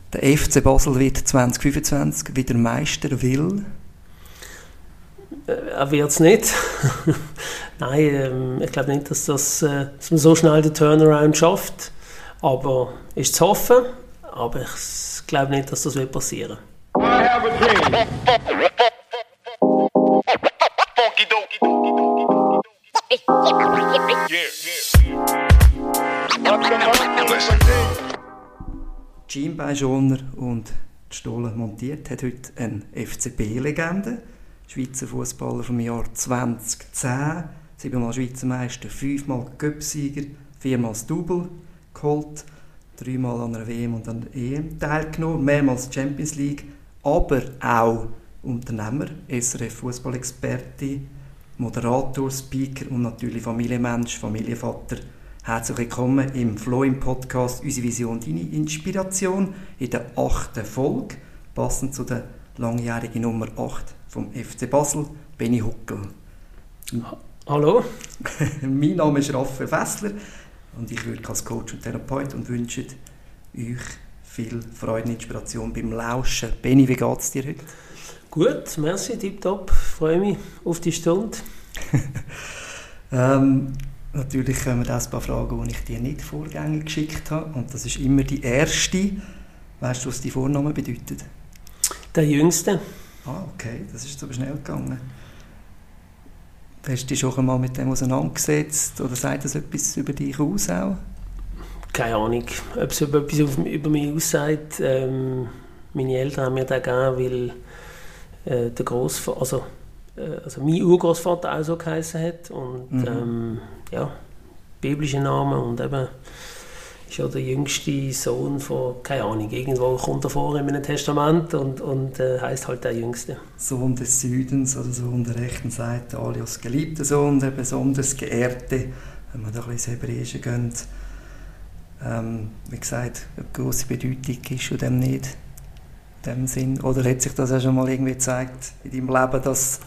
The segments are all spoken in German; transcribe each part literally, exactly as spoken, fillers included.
Der F C Basel wird zwanzig fünfundzwanzig wieder Meister, will? Er wird es nicht. Nein, ähm, ich glaube nicht, dass, das, äh, dass man so schnell den Turnaround schafft. Aber ist zu hoffen. Aber ich glaube nicht, dass das wird passieren. I have a dream. Schienbeinschoner und die Stolle montiert hat heute eine F C B-Legende. Schweizer Fußballer vom Jahr zwanzig zehn, siebenmal Schweizer Meister, fünfmal Cupsieger, viermal das Double geholt, dreimal an einer W M und an der E M teilgenommen, mehrmals Champions League, aber auch Unternehmer, S R F-Fußballexperte, Moderator, Speaker und natürlich Familienmensch, Familienvater. Herzlich willkommen im Flow im Podcast «Unsere Vision, deine Inspiration» in der achten Folge, passend zu der langjährigen Nummer acht vom F C Basel, Benni Huckel. Hallo. Mein Name ist Raphael Fessler und ich wirke als Coach und Therapeut und wünsche euch viel Freude und Inspiration beim Lauschen. Benni, wie geht es dir heute? Gut, merci, tipptopp. Ich freue mich auf die Stunde. ähm, natürlich kommen da ein paar Fragen, die ich dir nicht vorgängig geschickt habe. Und das ist immer die erste. Weißt du, was die Vorname bedeutet? Der Jüngste. Ah, okay, das ist aber schnell gegangen. Hast du dich schon einmal mit dem auseinandergesetzt? Oder sagt das etwas über dich aus auch? Keine Ahnung, ob es etwas über mich aussagt. Ähm, meine Eltern haben mir das gegeben, weil äh, der Grossvater, also, äh, also mein Urgroßvater auch so geheißen hat. Und mhm. ähm, ja, biblische Namen und eben ist ja der jüngste Sohn von, keine Ahnung, irgendwo kommt er vor in einem Testament und, und äh, heisst halt der Jüngste. Sohn des Südens oder Sohn der rechten Seite, alias geliebter Sohn, der besonders Geehrte, wenn man da ein bisschen ins Hebräische geht. Ähm, wie gesagt, eine grosse Bedeutung ist und dem nicht, in dem Sinn. Oder hat sich das auch schon mal irgendwie gezeigt in deinem Leben, dass...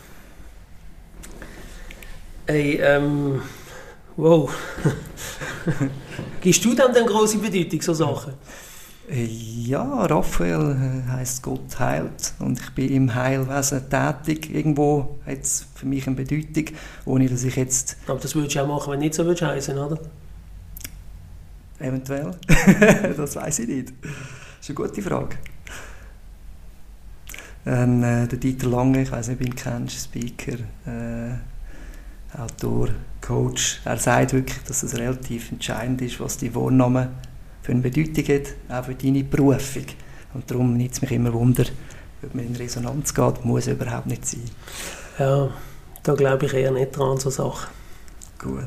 Hey, ähm... Wow. Gibst du dem eine grosse Bedeutung, so Sachen? Ja, Raphael heisst Gott heilt und ich bin im Heilwesen tätig. Irgendwo hat es für mich eine Bedeutung, ohne dass ich jetzt... Aber das würdest du auch machen, wenn nicht so heißen würdest, oder? Eventuell. Das weiss ich nicht. Das ist eine gute Frage. Ähm, äh, der Dieter Lange, ich weiss nicht, ob du ihn kennst, Speaker, äh, Autor, Coach, er sagt wirklich, dass es relativ entscheidend ist, was die Vorname für eine Bedeutung hat, auch für deine Berufung. Und darum nimmt es mich immer Wunder, ob man in Resonanz geht, muss überhaupt nicht sein. Ja, da glaube ich eher nicht dran, so Sachen. Gut.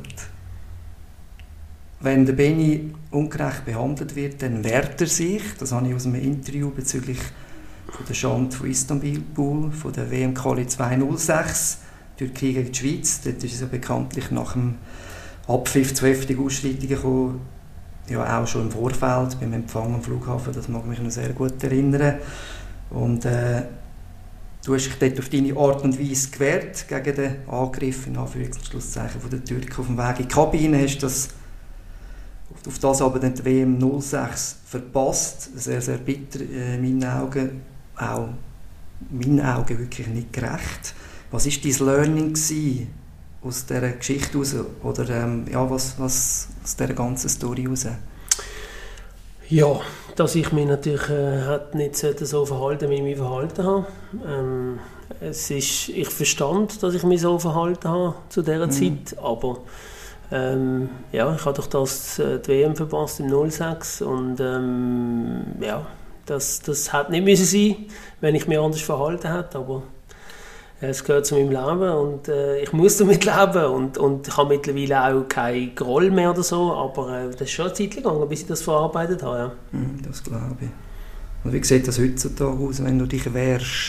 Wenn der Benni ungerecht behandelt wird, dann wehrt er sich. Das habe ich aus einem Interview bezüglich von der Schande von Istanbul, von der W M-Quali zweitausendsechs. Türkei gegen die Schweiz. Dort ist es ja bekanntlich nach dem Abpfiff zu heftigen Ausschreitungen gekommen. Ja, auch schon im Vorfeld, beim Empfang am Flughafen, das mag mich noch sehr gut erinnern. Und äh, du hast dich dort auf deine Art und Weise gewehrt gegen den Angriff, in Anführungs- und Schlusszeichen, von der Türken auf dem Weg in die Kabine. Hast das, auf das aber dann die W M null sechs verpasst. Sehr, sehr bitter äh, in meinen Augen. Auch in meinen Augen wirklich nicht gerecht. Was war dein Learning gewesen aus dieser Geschichte heraus? Oder ähm, ja, was, was aus dieser ganzen Story heraus? Ja, dass ich mich natürlich äh, nicht so verhalten, wie ich mich verhalten habe. Ähm, es ist, ich verstand, dass ich mich so verhalten habe zu dieser mhm. Zeit, aber ähm, ja, ich habe durch das äh, die W M verpasst im null sechs und ähm, ja, das, das hätte nicht müssen sein, wenn ich mich anders verhalten hätte, aber es gehört zu meinem Leben und äh, ich muss damit leben und, und ich habe mittlerweile auch keinen Groll mehr oder so, aber äh, das ist schon eine Zeit gegangen, bis ich das verarbeitet habe. Ja. Mm, das glaube ich. Und wie sieht das heutzutage aus, wenn du dich wehrst?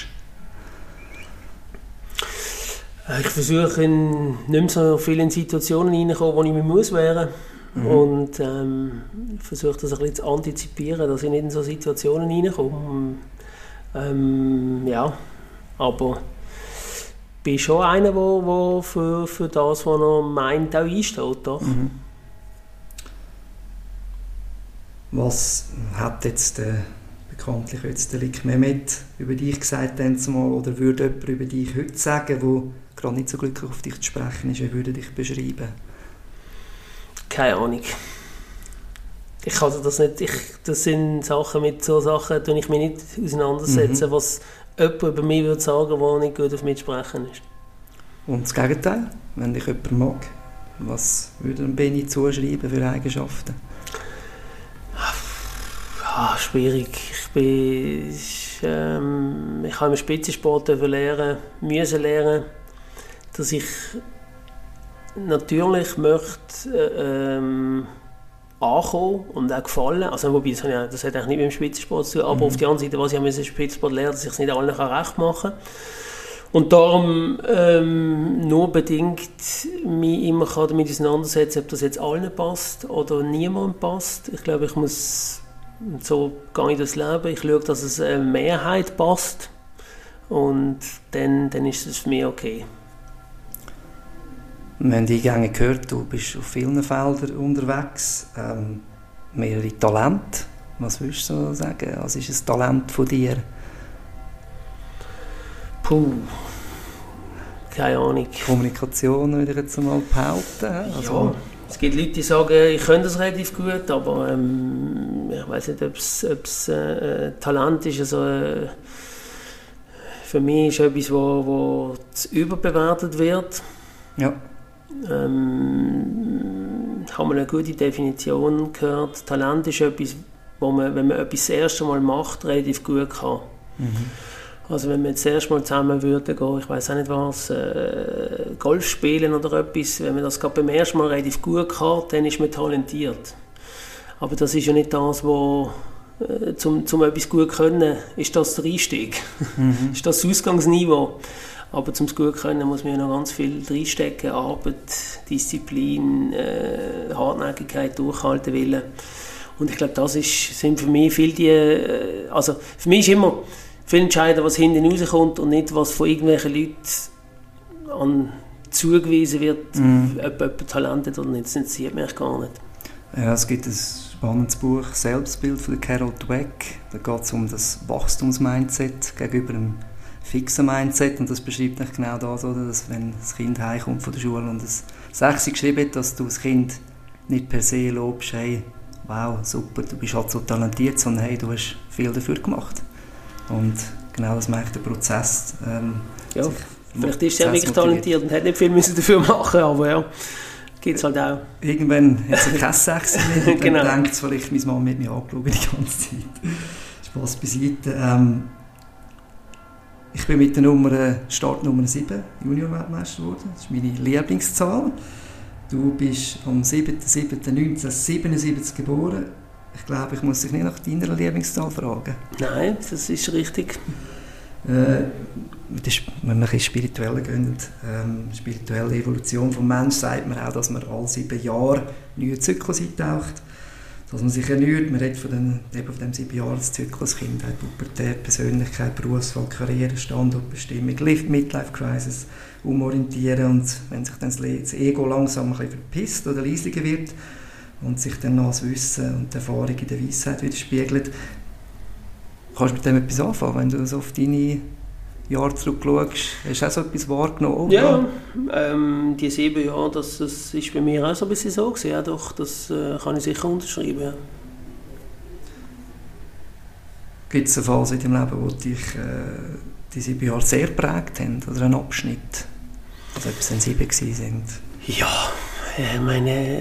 Ich versuche in, nicht mehr so viele in Situationen reinzukommen, wo ich mich muss wehren muss. Mhm. Und ähm, ich versuche das ein bisschen zu antizipieren, dass ich nicht in so Situationen reinkomme. Ähm, ja, aber ich bin schon einer, der für, für das, was er meint, auch einsteht. Doch. Mhm. Was hat jetzt der bekanntlich jetzt der Lik Mehmet über dich gesagt haben zumal, oder würde jemand über dich heute sagen, der gerade nicht so glücklich auf dich zu sprechen ist, wie würde dich beschreiben? Keine Ahnung. Ich kann das nicht, ich, das sind Sachen, mit so Sachen tue ich mich nicht auseinandersetzen, mhm. was jemand über mich würde sagen, der nicht gut auf mich zu sprechen ist. Und das Gegenteil, wenn dich jemand mag, was würde Benni zuschreiben für Eigenschaften? Ah, schwierig. Ich bin, ich, ähm, ich habe im Spitzensport lernen, müssen lernen, dass ich natürlich möchte äh, ähm, ankommen und auch gefallen. Also, wobei, das, ja, das hat eigentlich nicht mit dem Spitzensport zu tun, aber mhm. auf der anderen Seite, was ich im Spitzensport lernen, dass ich es nicht allen recht machen kann. Und darum ähm, nur bedingt mich immer damit auseinandersetzen, ob das jetzt allen passt oder niemandem passt. Ich glaube, ich muss, so gehe ich das Leben, ich schaue, dass es eine Mehrheit passt und dann, dann ist es für mich okay. Wir haben eingängig gehört, du bist auf vielen Feldern unterwegs, ähm, mehrere Talente. Was würdest du sagen? Was ist ein Talent von dir? Puh, keine Ahnung. Kommunikation würde ich jetzt mal behaupten. Also, ja, es gibt Leute, die sagen, ich könnte das relativ gut, aber ähm, ich weiß nicht, ob es äh, Talent ist. Also, äh, für mich ist etwas, wo, wo überbewertet wird. Ja. Ähm, haben wir eine gute Definition gehört. Talent ist etwas, wo man, wenn man etwas das erste Mal macht, relativ gut kann. Mhm. Also wenn wir jetzt das erste Mal zusammen würden gehen, ich weiß auch nicht was, äh, Golf spielen oder etwas, wenn man das gerade beim ersten Mal relativ gut kann, dann ist man talentiert. Aber das ist ja nicht das, wo äh, zum, zum etwas gut können, ist das der Einstieg. Mhm. Ist das das Ausgangsniveau. Aber zum gut können muss man ja noch ganz viel reinstecken, Arbeit, Disziplin, äh, Hartnäckigkeit, Durchhalten wollen. Und ich glaube, das ist, sind für mich viel die, äh, also für mich ist immer viel entscheidender, was hinten rauskommt und nicht, was von irgendwelchen Leuten an zugewiesen wird, mm. ob jemand Talent hat oder nicht. Das interessiert mich gar nicht. Ja, es gibt ein spannendes Buch, «Selbstbild» von Carol Dweck. Da geht es um das Wachstumsmindset gegenüber einem fixen Mindset. Und das beschreibt nicht genau das, oder? Dass wenn das Kind heimkommt von der Schule und das Sechsi geschrieben hat, dass du das Kind nicht per se lobst, hey, wow, super, du bist halt so talentiert, sondern hey, du hast viel dafür gemacht. Und genau das macht der Prozess. Ähm, ja, vielleicht ist er wirklich talentiert und hat nicht viel müssen dafür machen, aber ja, gibt es halt auch. Irgendwann hat er kein Sechs mehr und genau. Dann denkt es vielleicht, meine Mama mit mir angeschaut die ganze Zeit. Spaß beiseite. Ähm, ich bin mit der Nummer, Startnummer sieben Junior-Weltmeister geworden. Das ist meine Lieblingszahl. Du bist am siebten siebten neunzehnhundertsiebenundsiebzig geboren. Ich glaube, ich muss dich nicht nach deiner Lieblingszahl fragen. Nein, das ist richtig. Äh, das, wenn man ein spirituell geht, ähm, spirituelle Evolution des Menschen, sagt man auch, dass man alle sieben Jahre neue Zyklus eintaucht. Dass man sich erneuert. Man redet von dem, eben von dem sieben Jahres-Zyklus, Kindheit, Pubertät, Persönlichkeit, Berufswahl, Karriere, Standortbestimmung, Midlife-Crisis, umorientieren. Und wenn sich dann das Ego langsam ein bisschen verpisst oder leisiger wird, und sich dann noch das Wissen und die Erfahrung in der Weisheit widerspiegelt. Kannst du mit dem etwas anfangen, wenn du so auf deine Jahre zurückschaust? Hast du auch so etwas wahrgenommen? Ja, ähm, die sieben Jahre, das, das ist bei mir auch so ein bisschen so gewesen. Ja, doch, das äh, kann ich sicher unterschreiben. Ja. Gibt es eine Phase in deinem Leben, wo dich äh, die sieben Jahre sehr geprägt haben? Oder einen Abschnitt? Also etwas sensibel gewesen sind? Ja, äh, meine...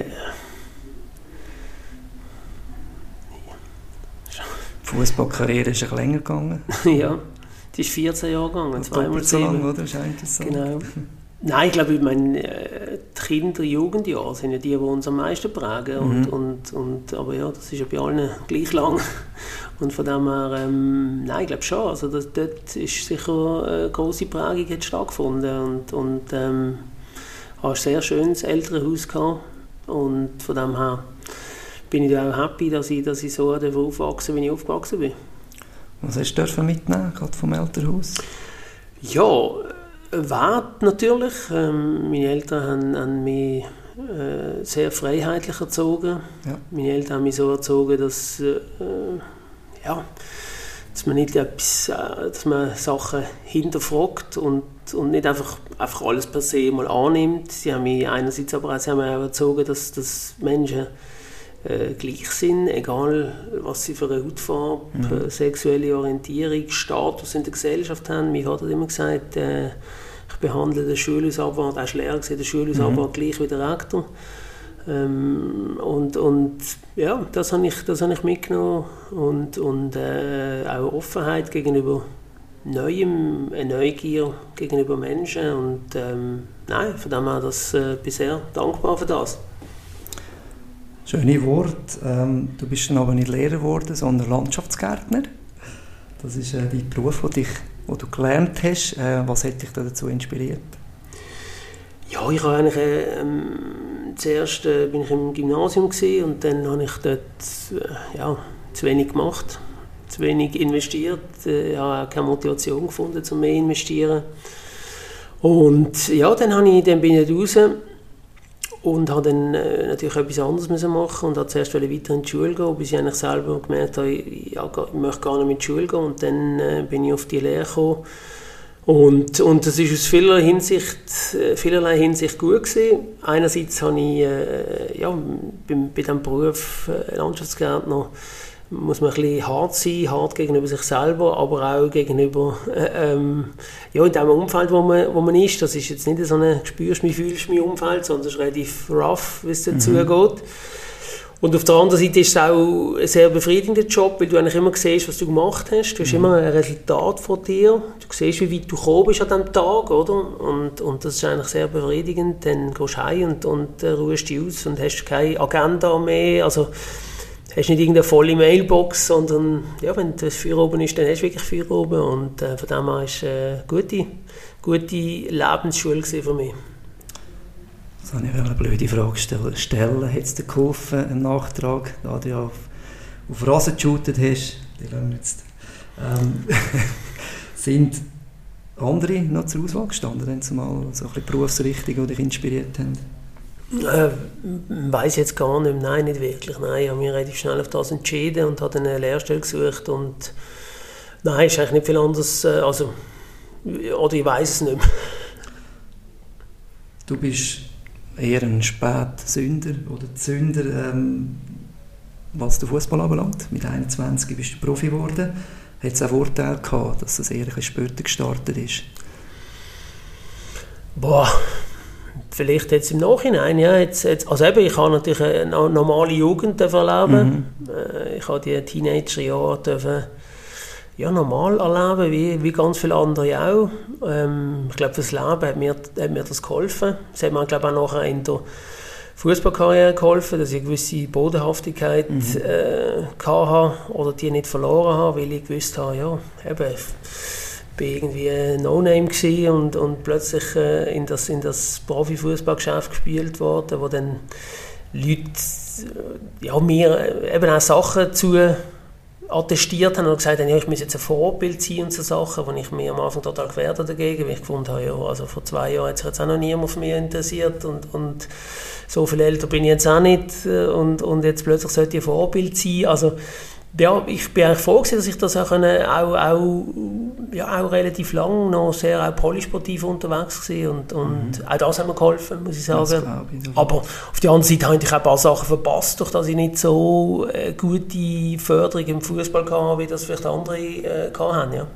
Die Fußballkarriere ist ein länger gegangen. Ja, die ist vierzehn Jahre gegangen, zweimal so lang, oder? Ist interessant. Genau. Nein, ich glaube, ich meine, die Kinder-, Jugendjahre sind ja die, die uns am meisten prägen. Und, mhm. und, und, aber ja, das ist ja bei allen gleich lang. Und von dem her, ähm, nein, ich glaube schon. Also das, dort ist sicher eine grosse Prägung hat stattgefunden. Und, und ähm, habe ein sehr schönes Elternhaus gehabt. Und von dem her bin ich auch happy, dass ich, dass ich so aufgewachsen bin, wie ich aufgewachsen bin. Was hast du mitnehmen, gerade vom Elternhaus? Ja, Wert natürlich. Ähm, meine Eltern haben, haben mich äh, sehr freiheitlich erzogen. Ja. Meine Eltern haben mich so erzogen, dass äh, ja, dass man nicht etwas, äh, dass man Sachen hinterfragt und, und nicht einfach, einfach alles per se mal annimmt. Sie haben mich einerseits aber auch, sie haben mich auch erzogen, dass, dass Menschen äh, gleich sind, egal was sie für eine Hautfarbe, mhm. sexuelle Orientierung, Status in der Gesellschaft haben. Mein Vater hat immer gesagt, äh, ich behandle den Schulhausabwart, er war Lehrer, den Schulhausabwart mhm. gleich wie der Rektor. Ähm, und, und ja, das habe ich, das habe ich mitgenommen und, und äh, auch Offenheit gegenüber Neuem, eine Neugier gegenüber Menschen und ähm, nein, von dem her das, äh, bin sehr dankbar für das. Schöne Wort. Ähm, du bist dann aber nicht Lehrer geworden, sondern Landschaftsgärtner. Das ist äh, dein Beruf, den dich, den du gelernt hast. Äh, was hat dich dazu inspiriert? Ja, ich habe eigentlich äh, ähm, zuerst äh, bin ich im Gymnasium gewesen, und dann habe ich dort äh, ja, zu wenig gemacht, zu wenig investiert. Äh, ich habe auch keine Motivation gefunden, um mehr zu investieren. Und ja, dann, habe ich, dann bin ich raus und habe dann äh, natürlich etwas anderes müssen machen und habe zuerst weiter in die Schule gehen, bis ich eigentlich selber gemerkt habe, ich, ja, ich möchte gar nicht in die Schule gehen, und dann äh, bin ich auf die Lehre gekommen. Und, und das war aus vielerlei Hinsicht, vielerlei Hinsicht gut gewesen. Einerseits habe ich, äh, ja, bei, bei diesem Beruf äh, Landschaftsgärtner muss man ein bisschen hart sein, hart gegenüber sich selber, aber auch gegenüber, äh, ähm, ja, in dem Umfeld, wo man, wo man ist. Das ist jetzt nicht so ein «spürst mich, fühlst mich» Umfeld, sondern es ist relativ rough, wie es dazu mhm. geht. Und auf der anderen Seite ist es auch ein sehr befriedigender Job, weil du eigentlich immer siehst, was du gemacht hast. Du hast mhm. immer ein Resultat von dir. Du siehst, wie weit du gekommen bist an diesem Tag, oder? Und, und das ist eigentlich sehr befriedigend. Dann gehst du heim und, und äh, ruhst dich aus und hast keine Agenda mehr. Also hast nicht irgendeine volle Mailbox, sondern ja, wenn das Feuer oben ist, dann hast du wirklich Feuer oben. Und äh, von dem her war es eine gute, gute Lebensschule für mich. Das habe ich eine blöde Frage stellen. Hat es dir geholfen, einen Nachtrag, da du ja auf, auf Rasen geshootet hast? Die lassen wir jetzt. Ähm, sind andere noch zur Auswahl gestanden, dann zumal so ein bisschen Berufsrichtungen, die dich inspiriert haben? Äh, weiss ich jetzt gar nicht. Nein, nicht wirklich. Nein, ich habe mich relativ schnell auf das entschieden und habe eine Lehrstelle gesucht. Und nein, ist eigentlich nicht viel anderes. Äh, also, oder ich weiss es nicht mehr. Du bist eher ein Spätsünder oder Zünder, ähm, was den Fußball anbelangt. Mit einundzwanzig bist du Profi geworden. Hat es auch Vorteile gehabt, dass es eher ein bisschen später gestartet ist? Boah, vielleicht jetzt im Nachhinein. Ja, jetzt, jetzt, also eben, ich habe natürlich eine normale Jugend erleben. Mhm. Ich habe die Teenagerjahre dürfen, ja, normal erleben, wie, wie ganz viele andere auch. Ähm, ich glaube, fürs Leben hat mir, hat mir das geholfen. Es hat mir, glaube ich, auch nachher in der Fußballkarriere geholfen, dass ich eine gewisse Bodenhaftigkeit mhm. äh, hatte oder die nicht verloren habe, weil ich gewusst habe, ja, eben, ich war irgendwie ein No-Name gewesen und, und plötzlich äh, in das, in das Profifußballgeschäft gespielt worden, wo dann Leute ja, mir eben auch Sachen zu attestiert haben und gesagt haben, ja, ich muss jetzt ein Vorbild sein und so Sachen, wo ich mir am Anfang total gewehrt habe dagegen, weil ich gefunden habe, ja, also vor zwei Jahren hat sich jetzt auch noch niemand für mich interessiert und, und so viel älter bin ich jetzt auch nicht und, und jetzt plötzlich sollte ich ein Vorbild sein. Also ja, ich bin eigentlich froh gewesen, dass ich das auch, können, auch, auch, ja, auch relativ lang noch sehr auch polysportiv unterwegs war und, und mhm. auch das hat mir geholfen, muss ich sagen. Ich, aber auf der anderen Seite habe ich auch ein paar Sachen verpasst, durch dass ich nicht so eine gute Förderung im Fußball hatte, wie das vielleicht andere äh, hatten. Ja.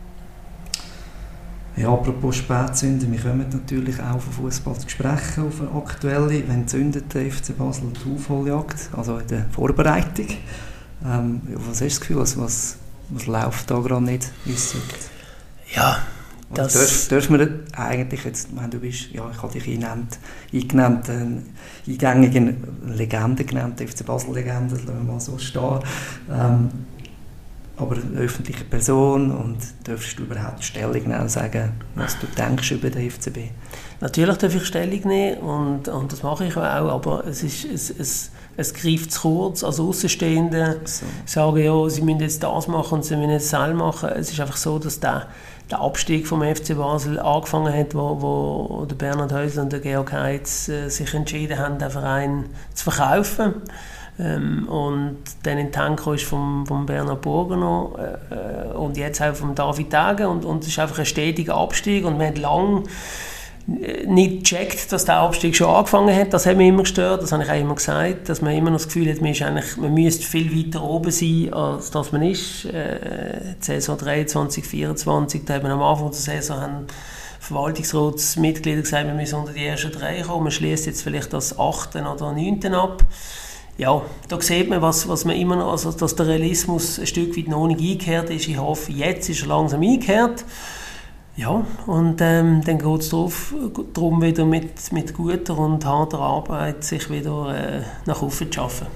Ja, apropos Spätzünder, wir kommen natürlich auch von Fußball zu sprechen, auf eine aktuelle, wenn zündet der F C Basel die Aufholjagd, also in der Vorbereitung. Ähm, was hast du das Gefühl, was, was, was läuft da gerade nicht? Ja, das... Dürfen dürf wir eigentlich jetzt, ich meine, du bist, ja, ich habe dich eingenannt, eingenannt einen eingängigen Legende genannt, F C Basel-Legende, lassen wir mal so stehen. Ähm, aber eine öffentliche Person, und darfst du überhaupt Stellung nehmen und sagen, was du denkst über den F C B? Natürlich darf ich Stellung nehmen und, und das mache ich auch, aber es, ist, es, es, es greift zu kurz. Als Außenstehende so. sagen, ja, sie müssen jetzt das machen und sie müssen jetzt das machen. Es ist einfach so, dass der, der Abstieg vom F C Basel angefangen hat, wo, wo der Bernhard Häusler und der Georg Heitz äh, sich entschieden haben, den Verein zu verkaufen. Ähm, und dann in Tanko ist vom, vom Bernhard Burgener äh, und jetzt auch vom David Tage und, und es ist einfach ein stetiger Abstieg und wir haben lange nicht gecheckt, dass der Abstieg schon angefangen hat. Das hat mich immer gestört, das habe ich auch immer gesagt, dass man immer noch das Gefühl hat, man, ist eigentlich, man müsste viel weiter oben sein, als das man ist. Äh, Saison dreiundzwanzig, vierundzwanzig, da haben wir am Anfang der Saison haben Verwaltungsratsmitglieder gesagt, wir müssen unter die ersten drei kommen, man schließt jetzt vielleicht das achten oder neunten ab. Ja, da sieht man, was, was man immer noch, also dass der Realismus ein Stück weit noch nicht eingekehrt ist. Ich hoffe, jetzt ist er langsam eingekehrt. Ja, und ähm, dann geht es darum, wieder mit, mit guter und harter Arbeit sich wieder äh, nach oben zu schaffen.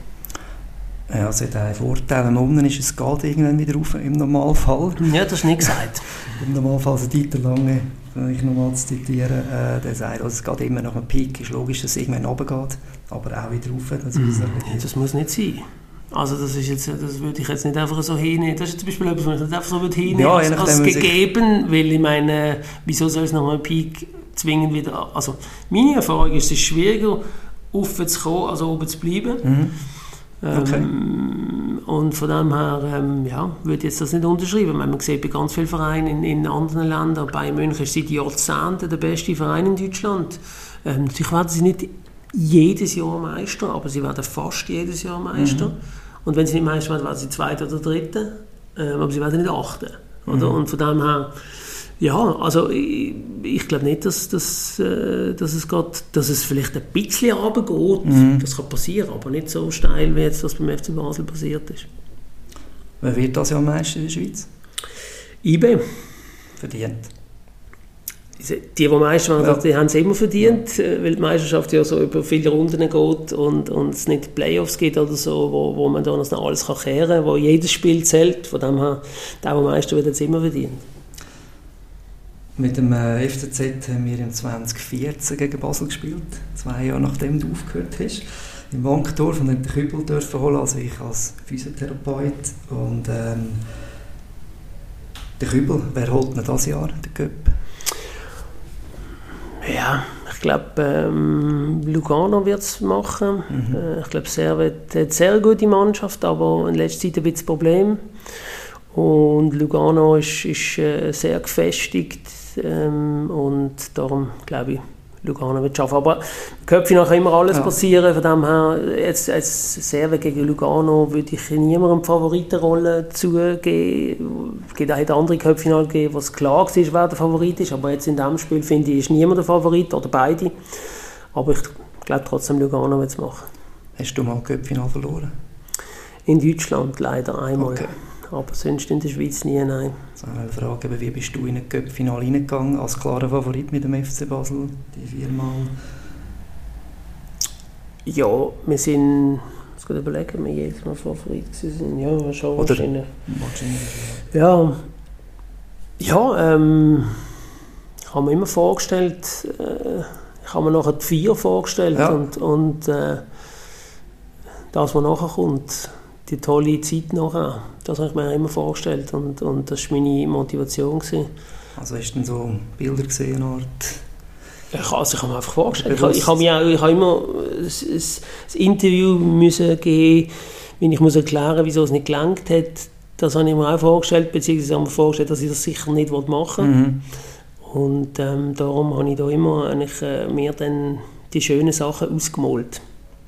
Ja, es hat einen Vorteil, wenn man unten ist, es geht irgendwann wieder rauf, im Normalfall. Ja, das ist nicht gesagt. Im Normalfall, also Dieter Lange, wenn ich nochmal zu zitieren, äh, der sagt, also es geht immer nach einem Peak, ist logisch, dass es irgendwann runtergeht, aber auch wieder rauf. Das, mm, das muss nicht sein. Also das ist jetzt, das würde ich jetzt nicht einfach so hinnehmen. Das ist zum Beispiel etwas, was ich nicht einfach so hinnehmen ja, als, als gegeben, weil ich meine, wieso soll es nach einem Peak zwingend wieder... Also meine Erfahrung ist, es ist schwieriger, oben zu kommen, als oben zu bleiben. Mhm. Okay. Ähm, und von dem her ähm, ja, würde ich jetzt das nicht unterschreiben. Man sieht bei ganz vielen Vereinen in, in anderen Ländern, Bayern München ist seit Jahrzehnten der beste Verein in Deutschland. Ähm, natürlich werden sie nicht jedes Jahr Meister, aber sie werden fast jedes Jahr Meister. Mhm. Und wenn sie nicht Meister werden, werden sie Zweiter oder Dritter, ähm, aber sie werden nicht Achter. Mhm. Und von dem her, ja, also ich, ich glaube nicht, dass, dass, äh, dass, es grad, dass es vielleicht ein bisschen runtergeht. Mhm. Das kann passieren, aber nicht so steil, wie jetzt das beim F C Basel passiert ist. Wer wird das Jahr Meister in der Schweiz? I B. Verdient. Die, die Meister waren, ja. die haben es immer verdient, ja. Weil die Meisterschaft ja so über viele Runden geht und, und es nicht Playoffs gibt oder so, wo, wo man dann alles kann kehren kann, wo jedes Spiel zählt. Von dem her, der, der Meister wird jetzt immer verdient. Mit dem äh, F C Z haben wir im zwanzig vierzehn gegen Basel gespielt, zwei Jahre nachdem du aufgehört hast. Im Wankdorf und den Kübel dürfen holen, also ich als Physiotherapeut. Und ähm, der Kübel, wer holt denn das Jahr, den Cup? Ja, ich glaube, ähm, Lugano wird es machen. Mhm. Äh, ich glaube, Servet hat eine sehr gute Mannschaft, aber in letzter Zeit ein bisschen Problem. Und Lugano ist, ist äh, sehr gefestigt ähm, und darum glaube ich, Lugano wird es schaffen. Aber Köpfe kann immer alles ja. passieren. Von dem her, jetzt als Servet gegen Lugano würde ich niemandem die Favoritenrolle zugeben. Es gibt auch andere Köpfe gegeben, wo es klar war, wer der Favorit ist. Aber jetzt in diesem Spiel finde ich, ist niemand der Favorit oder beide. Aber ich glaube trotzdem, Lugano wird es machen. Hast du mal Köpfinal verloren? In Deutschland leider einmal. Okay. Aber sonst in der Schweiz nie, nein. So eine Frage, wie bist du in ein Cup-Finale reingegangen, als klarer Favorit mit dem F C Basel, die viermal? Ja, wir sind, ich muss überlegen, wir jedes Mal Favorit waren. Ja, schon Oder wahrscheinlich. wahrscheinlich. Ja, ja ähm, ich habe mir immer vorgestellt, äh, ich habe mir nachher die vier vorgestellt ja. und, und äh, das, was nachher kommt, die tolle Zeit nachher, das habe ich mir immer vorgestellt und, und das war meine Motivation gewesen. Also hast du denn so Bilder gesehen, eine Art? Ich, also ich habe mir einfach vorgestellt. Ich, ich, habe mir auch, ich habe immer ein, ein, ein Interview müssen geben, wenn ich muss erklären, wieso es nicht gelangt hat. Das habe ich mir auch vorgestellt, beziehungsweise habe ich mir vorgestellt, dass ich das sicher nicht machen will. Mhm. Und ähm, darum habe ich da immer eigentlich, äh, mir dann die schönen Sachen ausgemalt.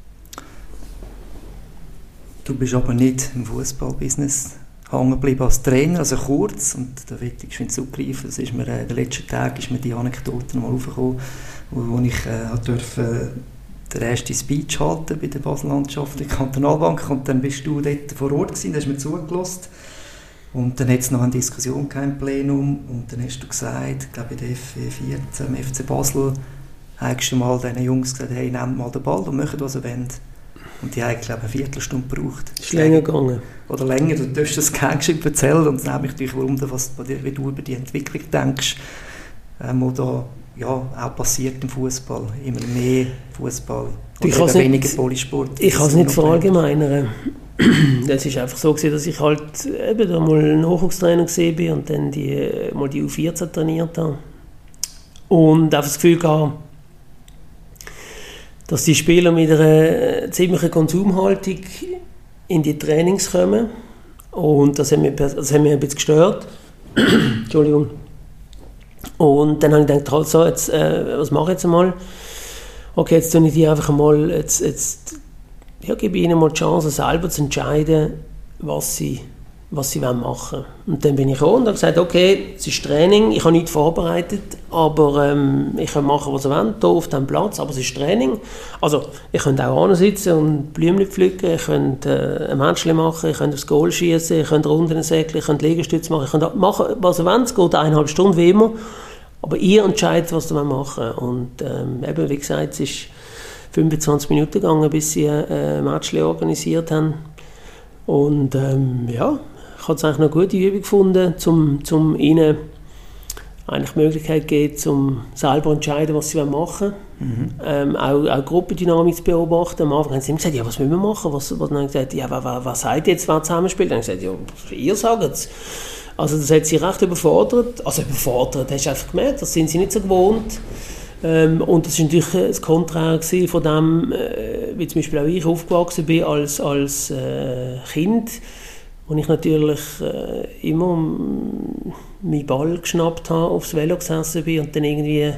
Du bist aber nicht im Fußballbusiness hängen geblieben als Trainer, also kurz, und da will ich geschwind zugreifen, das ist mir, äh, den letzten Tag ist mir die Anekdote mal aufgekommen, wo, wo ich äh, durfte den ersten Speech halten bei der Basel-Landschaftlichen Kantonalbank und dann bist du dort vor Ort gewesen, da hast du mir zugelassen und dann hat es noch eine Diskussion im Plenum und dann hast du gesagt, ich glaube in der F vierzehn, im F C Basel, hast du mal diesen Jungs gesagt, hey, nehmt mal den Ball und macht, was ihr wollt. Und die haben, glaube ich, eine Viertelstunde gebraucht. Das ist länger gegangen. Oder länger. Du darfst das gerne erzählen und es nimmt mich natürlich wunder, was wie du über die Entwicklung denkst, ähm, was da ja, auch passiert im Fußball. Immer mehr Fußball oder weniger Polysport. Ich kann es nicht verallgemeinern. Es war einfach so, dass ich halt eben da mal Nachwuchstrainer war und dann die, mal die U vierzehn trainiert habe. Und einfach das Gefühl hatte, dass die Spieler mit einer ziemlichen Konsumhaltung in die Trainings kommen. Und das hat mich, das hat mich ein bisschen gestört. Entschuldigung. Und dann habe ich gedacht, also, jetzt, äh, was mache ich jetzt einmal? Okay, jetzt tue ich die einfach mal, jetzt, jetzt ja, gebe ich ihnen mal die Chance, selber zu entscheiden, was sie, was sie machen wollen. Und dann bin ich gekommen und habe gesagt, okay, es ist Training, ich habe nichts vorbereitet, aber ähm, ich kann machen, was ihr wollt, hier auf diesem Platz, aber es ist Training. Also, ich könnte auch hinsitzen und Blümchen pflücken, ich könnte äh, ein Männchen machen, ich könnte aufs Goal schießen, ich könnte Runden säckeln, ich könnte Liegestütze machen, ich könnte machen, was ihr wollt, es geht eineinhalb Stunden wie immer. Aber ihr entscheidet, was ihr machen wollt. Und ähm, eben, wie gesagt, es ist fünfundzwanzig Minuten gegangen, bis sie ein äh, Match organisiert haben. Und ähm, ja, ich habe es eigentlich eine gute Übung gefunden, um zum ihnen eigentlich die Möglichkeit zu geben, um selber zu entscheiden, was sie machen wollen. Mhm. Ähm, auch, auch Gruppendynamik zu beobachten. Am Anfang haben sie immer gesagt, ja, was müssen wir machen? Was, was, dann haben sie gesagt, ja, was, was, was sagt jetzt, wer zusammenspielt? Dann haben sie gesagt, ja, ihr sagt es. Also das hat sie recht überfordert. Also überfordert, hast du einfach gemerkt, das sind sie nicht so gewohnt. Ähm, und das war natürlich das Konträr von dem, äh, wie zum Beispiel auch ich aufgewachsen bin als, als äh, Kind, wo ich natürlich äh, immer meinen Ball geschnappt habe, aufs Velo gesessen bin und dann irgendwie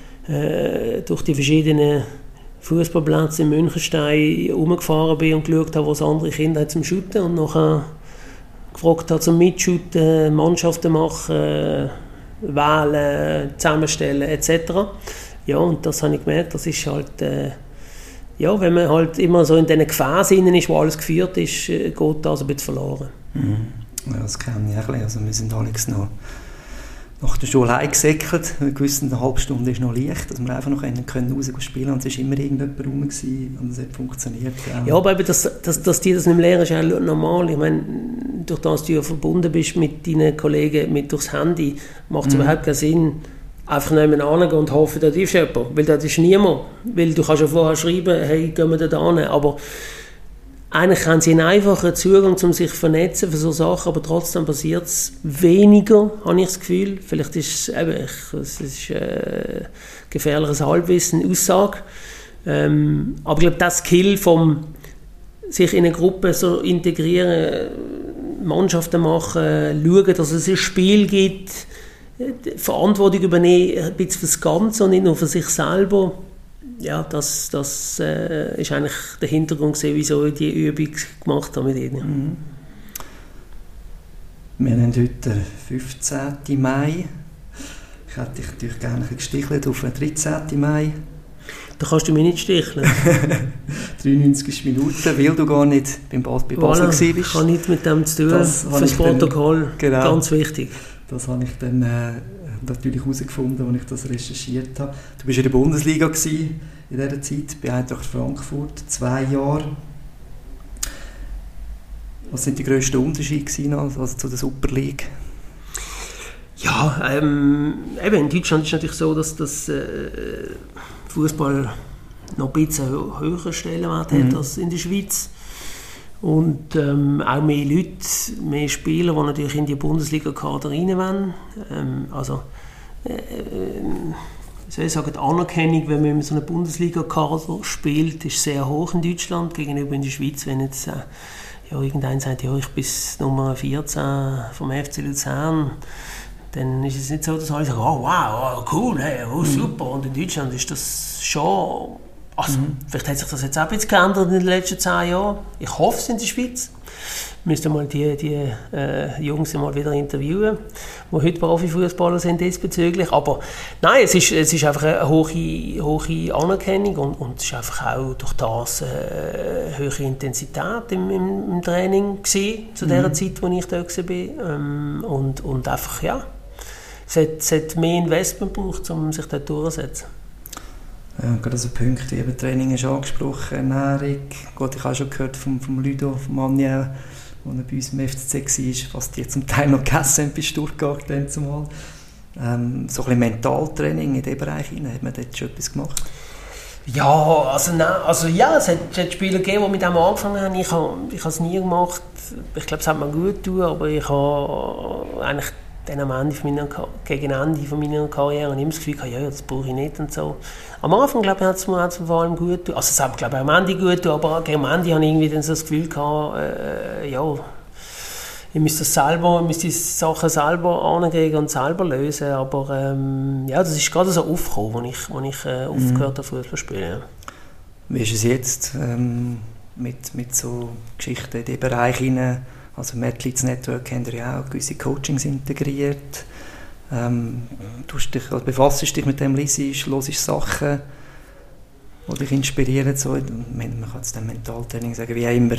äh, durch die verschiedenen Fußballplätze in Münchenstein herumgefahren bin und geschaut habe, was andere Kinder zum Shooten und nachher gefragt habe, zum Mitshooten, Mannschaften machen, wählen, zusammenstellen et cetera. Ja, und das habe ich gemerkt, das ist halt, äh, ja, wenn man halt immer so in diesen Gefäßen ist, wo alles geführt ist, äh, geht das ein bisschen verloren. Mhm. Ja, das kenne ich auch. Also wir sind alle noch nach der Schule heimgesäckelt. Wir wussten, eine halbe Stunde ist noch leicht, dass wir einfach noch raus spielen können. Und es war immer irgendjemand rum und es hat funktioniert. Ja, ja aber eben, dass, dass, dass die das nicht lernen, ist auch normal. Ich meine, durch das, dass du ja verbunden bist mit deinen Kollegen mit durchs Handy, macht es mhm. überhaupt keinen Sinn, einfach nebenan hingehen und hoffen, da ist jemand. Weil das ist niemand. Weil du kannst ja vorher schreiben, hey, gehen wir da hin. Aber eigentlich haben sie einen einfachen Zugang, um sich zu vernetzen für solche Sachen, aber trotzdem passiert es weniger, habe ich das Gefühl. Vielleicht ist es eben, es ist äh, gefährliches Halbwissen, Aussage. Ähm, aber ich glaube, das Skill vom sich in eine Gruppe so integrieren, Mannschaften machen, schauen, dass es ein Spiel gibt, Verantwortung übernehmen, ein bisschen für das Ganze und nicht nur für sich selber. Ja, das, das äh, ist eigentlich der Hintergrund gewesen, wieso ich diese Übung gemacht habe mit ihnen. Mhm. Wir haben heute den fünfzehnten Mai. Ich hätte dich natürlich gerne gestichelt auf den dreizehnten Mai. Da kannst du mich nicht sticheln. dreiundneunzig Minuten, weil du gar nicht beim Bas- bei Basel voilà, warst. Ich habe nichts mit dem zu tun, das für das Protokoll, dann, genau, ganz wichtig. Das habe ich dann äh, natürlich herausgefunden, als ich das recherchiert habe. Du warst in der Bundesliga gewesen, in dieser Zeit, bei Eintracht Frankfurt, zwei Jahre. Was sind die grössten Unterschiede gewesen, also zu der Super League? Ja, ähm, eben in Deutschland ist es natürlich so, dass das äh, Fußball noch ein bisschen höheren Stellenwert mhm. hat als in der Schweiz. Und ähm, auch mehr Leute, mehr Spieler, die natürlich in die Bundesliga-Kader rein wollen. Ähm, also, äh, soll ich sagen, die Anerkennung, wenn man in so einem Bundesliga-Kader spielt, ist sehr hoch in Deutschland gegenüber in der Schweiz. Wenn jetzt äh, ja, irgendeiner sagt, ja, ich bin Nummer vierzehn vom F C Luzern, dann ist es nicht so, dass alle sagen, oh wow, oh, cool, hey, oh, super. Und in Deutschland ist das schon... Also, mhm. vielleicht hat sich das jetzt auch ein bisschen geändert in den letzten zehn Jahren. Ich hoffe es in der Schweiz. Wir müssen mal die, die äh, Jungs mal wieder interviewen, die heute Profifußballer sind diesbezüglich. Aber nein, es ist, es ist einfach eine hohe, hohe Anerkennung und, und es ist einfach auch durch das äh, höhere Intensität im, im, im Training gewesen, zu der mhm. Zeit, als ich da war. Ähm, und, und einfach, ja, es hat, es hat mehr Investment gebraucht, um sich dort durchzusetzen. Ja, gerade so Punkte, eben Training ist angesprochen, Ernährung. Gut, ich habe schon gehört vom, vom Ludo, vom Anja, der bei uns im F C C war, was die zum Teil noch gegessen haben bei Stuttgart. Dann zumal. Ähm, so ein bisschen Mentaltraining in diesem Bereich hinein. Hat man dort schon etwas gemacht? Ja, also, nein, also ja, es hat, es hat Spieler gegeben, die mit dem angefangen haben. Ich habe ich es nie gemacht. Ich glaube, es hat mir gut getan, aber ich habe eigentlich dann am Ende von meiner, gegen Ende von meiner Karriere und immer das Gefühl hatte, ja, das brauche ich nicht und so. Am Anfang, glaube ich, hat es mir, hat's mir vor allem gut getan. Also es hat mir, glaube ich, am Ende gut getan, aber gegen am Ende habe ich irgendwie dann so das Gefühl gehabt, äh, ja, ich müsste das selber, ich müsste die Sachen selber ankriegen und selber lösen, aber ähm, ja, das ist gerade so aufgekommen, als ich, als ich äh, aufgehört habe, Fußball zu spielen. Ja. Wie ist es jetzt ähm, mit, mit so Geschichten in diesen Bereich hinein? Also im Athletes Network haben wir ja auch gewisse Coachings integriert. Ähm, du dich, also befasst dich mit dem, liest, hörst Sachen, die dich inspirieren. So. Man kann es dem Mentaltraining sagen, wie auch immer.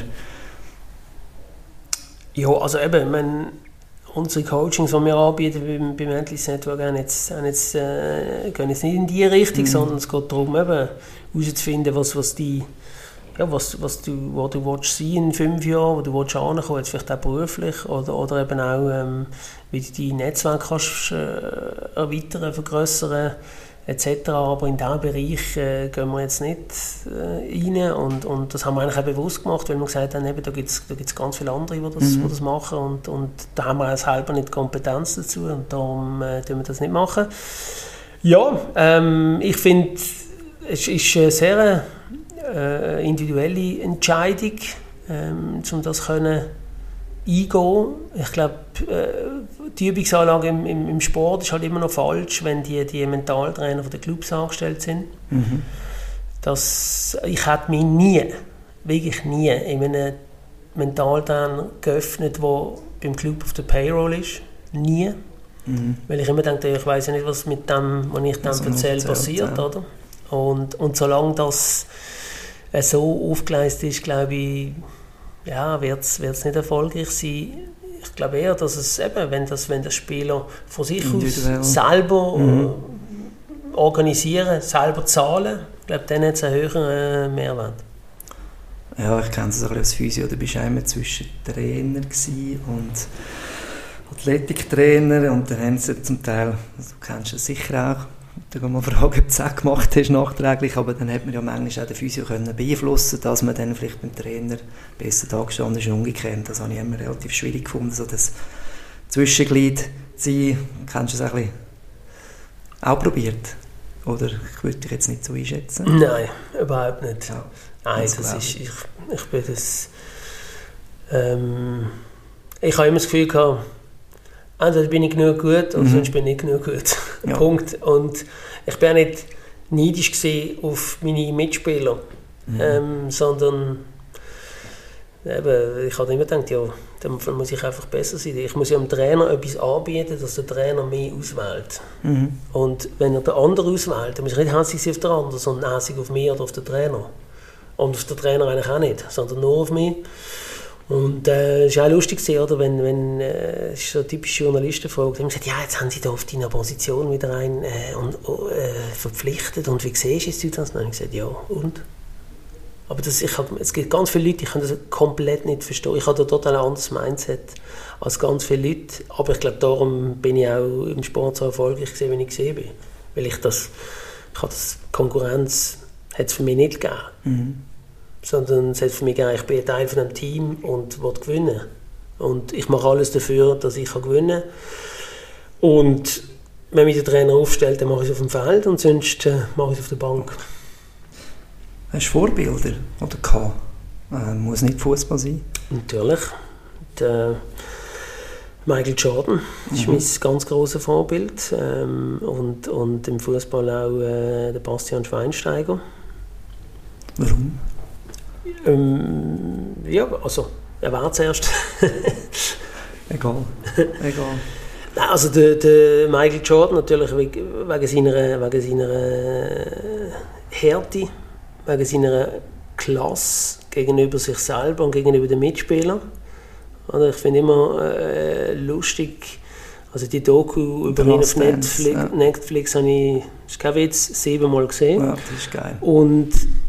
Ja, also eben, meine, unsere Coachings, die wir anbieten beim, beim Athletes Network, haben jetzt, haben jetzt, äh, gehen jetzt nicht in die Richtung, mhm. sondern es geht darum, eben, herauszufinden, was, was die Ja, was, was du, wo du willst sein in fünf Jahren, wo du willst ankommen, jetzt vielleicht auch beruflich oder, oder eben auch, ähm, wie du dein Netzwerk kannst, äh, erweitern, vergrössern et cetera. Aber in diesen Bereich äh, gehen wir jetzt nicht äh, rein und, und das haben wir eigentlich auch bewusst gemacht, weil wir gesagt haben, eben, da gibt es da gibt's ganz viele andere, die das, mhm. die das machen und, und da haben wir auch selber nicht die Kompetenz dazu und darum äh, tun wir das nicht machen. Ja, ähm, ich finde, es ist eine sehr äh, individuelle Entscheidung, ähm, um das können eingehen. Ich glaube, äh, die Übungsanlage im, im, im Sport ist halt immer noch falsch, wenn die, die Mentaltrainer von den Clubs angestellt sind. Mhm. Das, ich hätte mich nie, wirklich nie, in einem Mentaltrainer geöffnet, der beim Club auf der Payroll ist. Nie. Mhm. Weil ich immer denke, ich weiss ja nicht, was mit dem, was ich dann also erzähle, passiert. Ja. Oder? Und, und solange das äh, so aufgeleistet ist, glaube ich, ja, wird es nicht erfolgreich sein. Ich glaube eher, dass es eben, wenn das, wenn das Spieler von sich aus selber mhm. äh, organisieren, selber zahlen, ich glaube, dann hat es einen höheren äh, Mehrwert. Ja, ich kenne es ein bisschen als Physio, da bist du immer zwischen Trainer und Athletiktrainer und dann haben sie zum Teil, also du kennst es sicher auch, da kann man fragen, ob du es auch gemacht hast nachträglich, aber dann hat man ja manchmal auch den Physio können beeinflussen, dass man dann vielleicht beim Trainer besser dagestanden ist und umgekehrt. Das habe ich immer relativ schwierig gefunden, so das Zwischenglied zu sein. Kennst du es ein bisschen auch probiert? Oder ich würde dich jetzt nicht so einschätzen? Nein, überhaupt nicht. Ja, Nein, das, das ist, ich, ich bin das... Ähm, ich habe immer das Gefühl gehabt, entweder bin ich genug gut oder mhm. sonst bin ich nicht genug gut. Ja. Punkt. Und ich war nicht neidisch auf meine Mitspieler, mhm. ähm, sondern eben, ich habe immer gedacht, ja, dann muss ich einfach besser sein. Ich muss ja dem Trainer etwas anbieten, dass der Trainer mich auswählt. Mhm. Und wenn er den anderen auswählt, dann muss ich nicht hässlich sein auf den anderen, sondern hässlich auf mich oder auf den Trainer. Und auf den Trainer eigentlich auch nicht, sondern nur auf mich. Und äh, es war auch lustig, oder? Wenn, wenn äh, so eine typische Journalistenfrage, die haben gesagt, ja, jetzt haben sie da auf deiner Position wieder einen äh, und, äh, verpflichtet und wie siehst du das? Und dann habe ich gesagt, ja, und? Aber das, ich hab, es gibt ganz viele Leute, die können das komplett nicht verstehen. Ich habe da total ein anderes Mindset als ganz viele Leute, aber ich glaube, darum bin ich auch im Sport so erfolgreich gewesen, wie ich gesehen bin. Weil ich das, ich habe das Konkurrenz hat es für mich nicht gegeben. Mhm. Sondern es hat für mich gegeben, ich bin ein Teil von einem Team und will gewinnen. Und ich mache alles dafür, dass ich gewinnen kann. Und wenn mich der Trainer aufstellt, dann mache ich es auf dem Feld und sonst äh, mache ich es auf der Bank. Hast du Vorbilder oder gehabt? Äh, muss nicht Fußball sein? Natürlich. Der Michael Jordan ist mhm. mein ganz grosses Vorbild. Ähm, und, und im Fußball auch äh, der Bastian Schweinsteiger. Warum? Ähm, ja, also, er war zuerst. Egal. Egal. Nein, also der, der Michael Jordan natürlich wegen, wegen seiner, wegen seiner Härte, wegen seiner Klasse gegenüber sich selber und gegenüber den Mitspielern. Also ich finde immer äh, lustig, also die Doku über ihn auf Netflix, ja. Netflix habe ich, das ist kein Witz, siebenmal gesehen. Ja, das ist geil. Und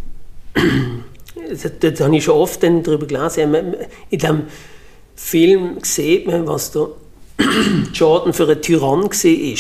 dort habe ich schon oft darüber gelesen. In diesem Film sieht man, was der Jordan für ein Tyrann war. Das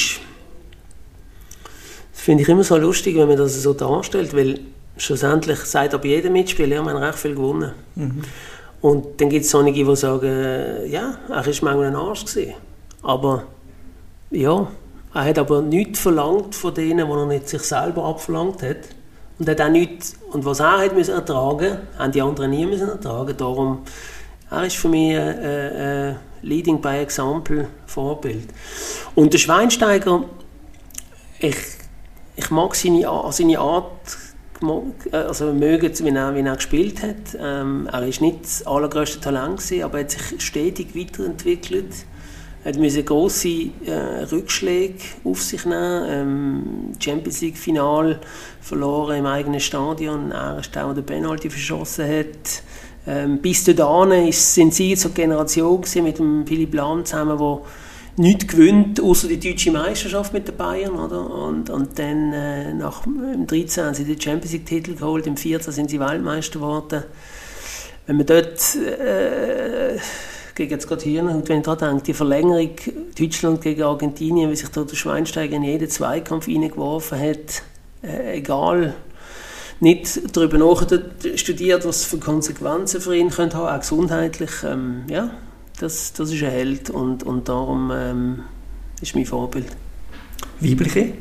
finde ich immer so lustig, wenn man das so darstellt, weil schlussendlich sagt aber jeder Mitspieler, ja, wir haben recht viel gewonnen. Mhm. Und dann gibt es solche, die sagen, ja, er war manchmal ein Arsch gewesen. Aber ja, er hat aber nichts verlangt von denen, die er nicht sich selber abverlangt hat. Und hat auch nichts, und was er hat müssen ertragen, haben die anderen nie müssen ertragen. Darum, er ist für mich ein äh, äh, Leading by Example, Vorbild. Und der Schweinsteiger, ich, ich mag seine, seine Art, also mögen, wie er, wie er gespielt hat. Ähm, er war nicht das allergrößte Talent gewesen, aber er hat sich stetig weiterentwickelt. Er musste grosse äh, Rückschläge auf sich nehmen. Ähm, Champions League Final verloren im eigenen Stadion. Er ist der, der den Penalty verschossen hat. Ähm, bis dahin sind sie so eine Generation gewesen, mit dem Philipp Lahm zusammen, wo nichts gewinnt, außer die deutsche Meisterschaft mit den Bayern, oder? Und, und dann äh, nach im dreizehn haben sie den Champions League Titel geholt, im vierzehn sind sie Weltmeister geworden. Wenn man dort äh, gegen jetzt gerade hier, und wenn ich daran denke, die Verlängerung Deutschland gegen Argentinien, wie sich da der Schweinsteiger in jeden Zweikampf reingeworfen hat, äh, egal, nicht darüber nachstudiert, was für Konsequenzen für ihn können haben, auch gesundheitlich, ähm, ja, das, das ist ein Held und, und darum ähm, ist mein Vorbild. Weibliche?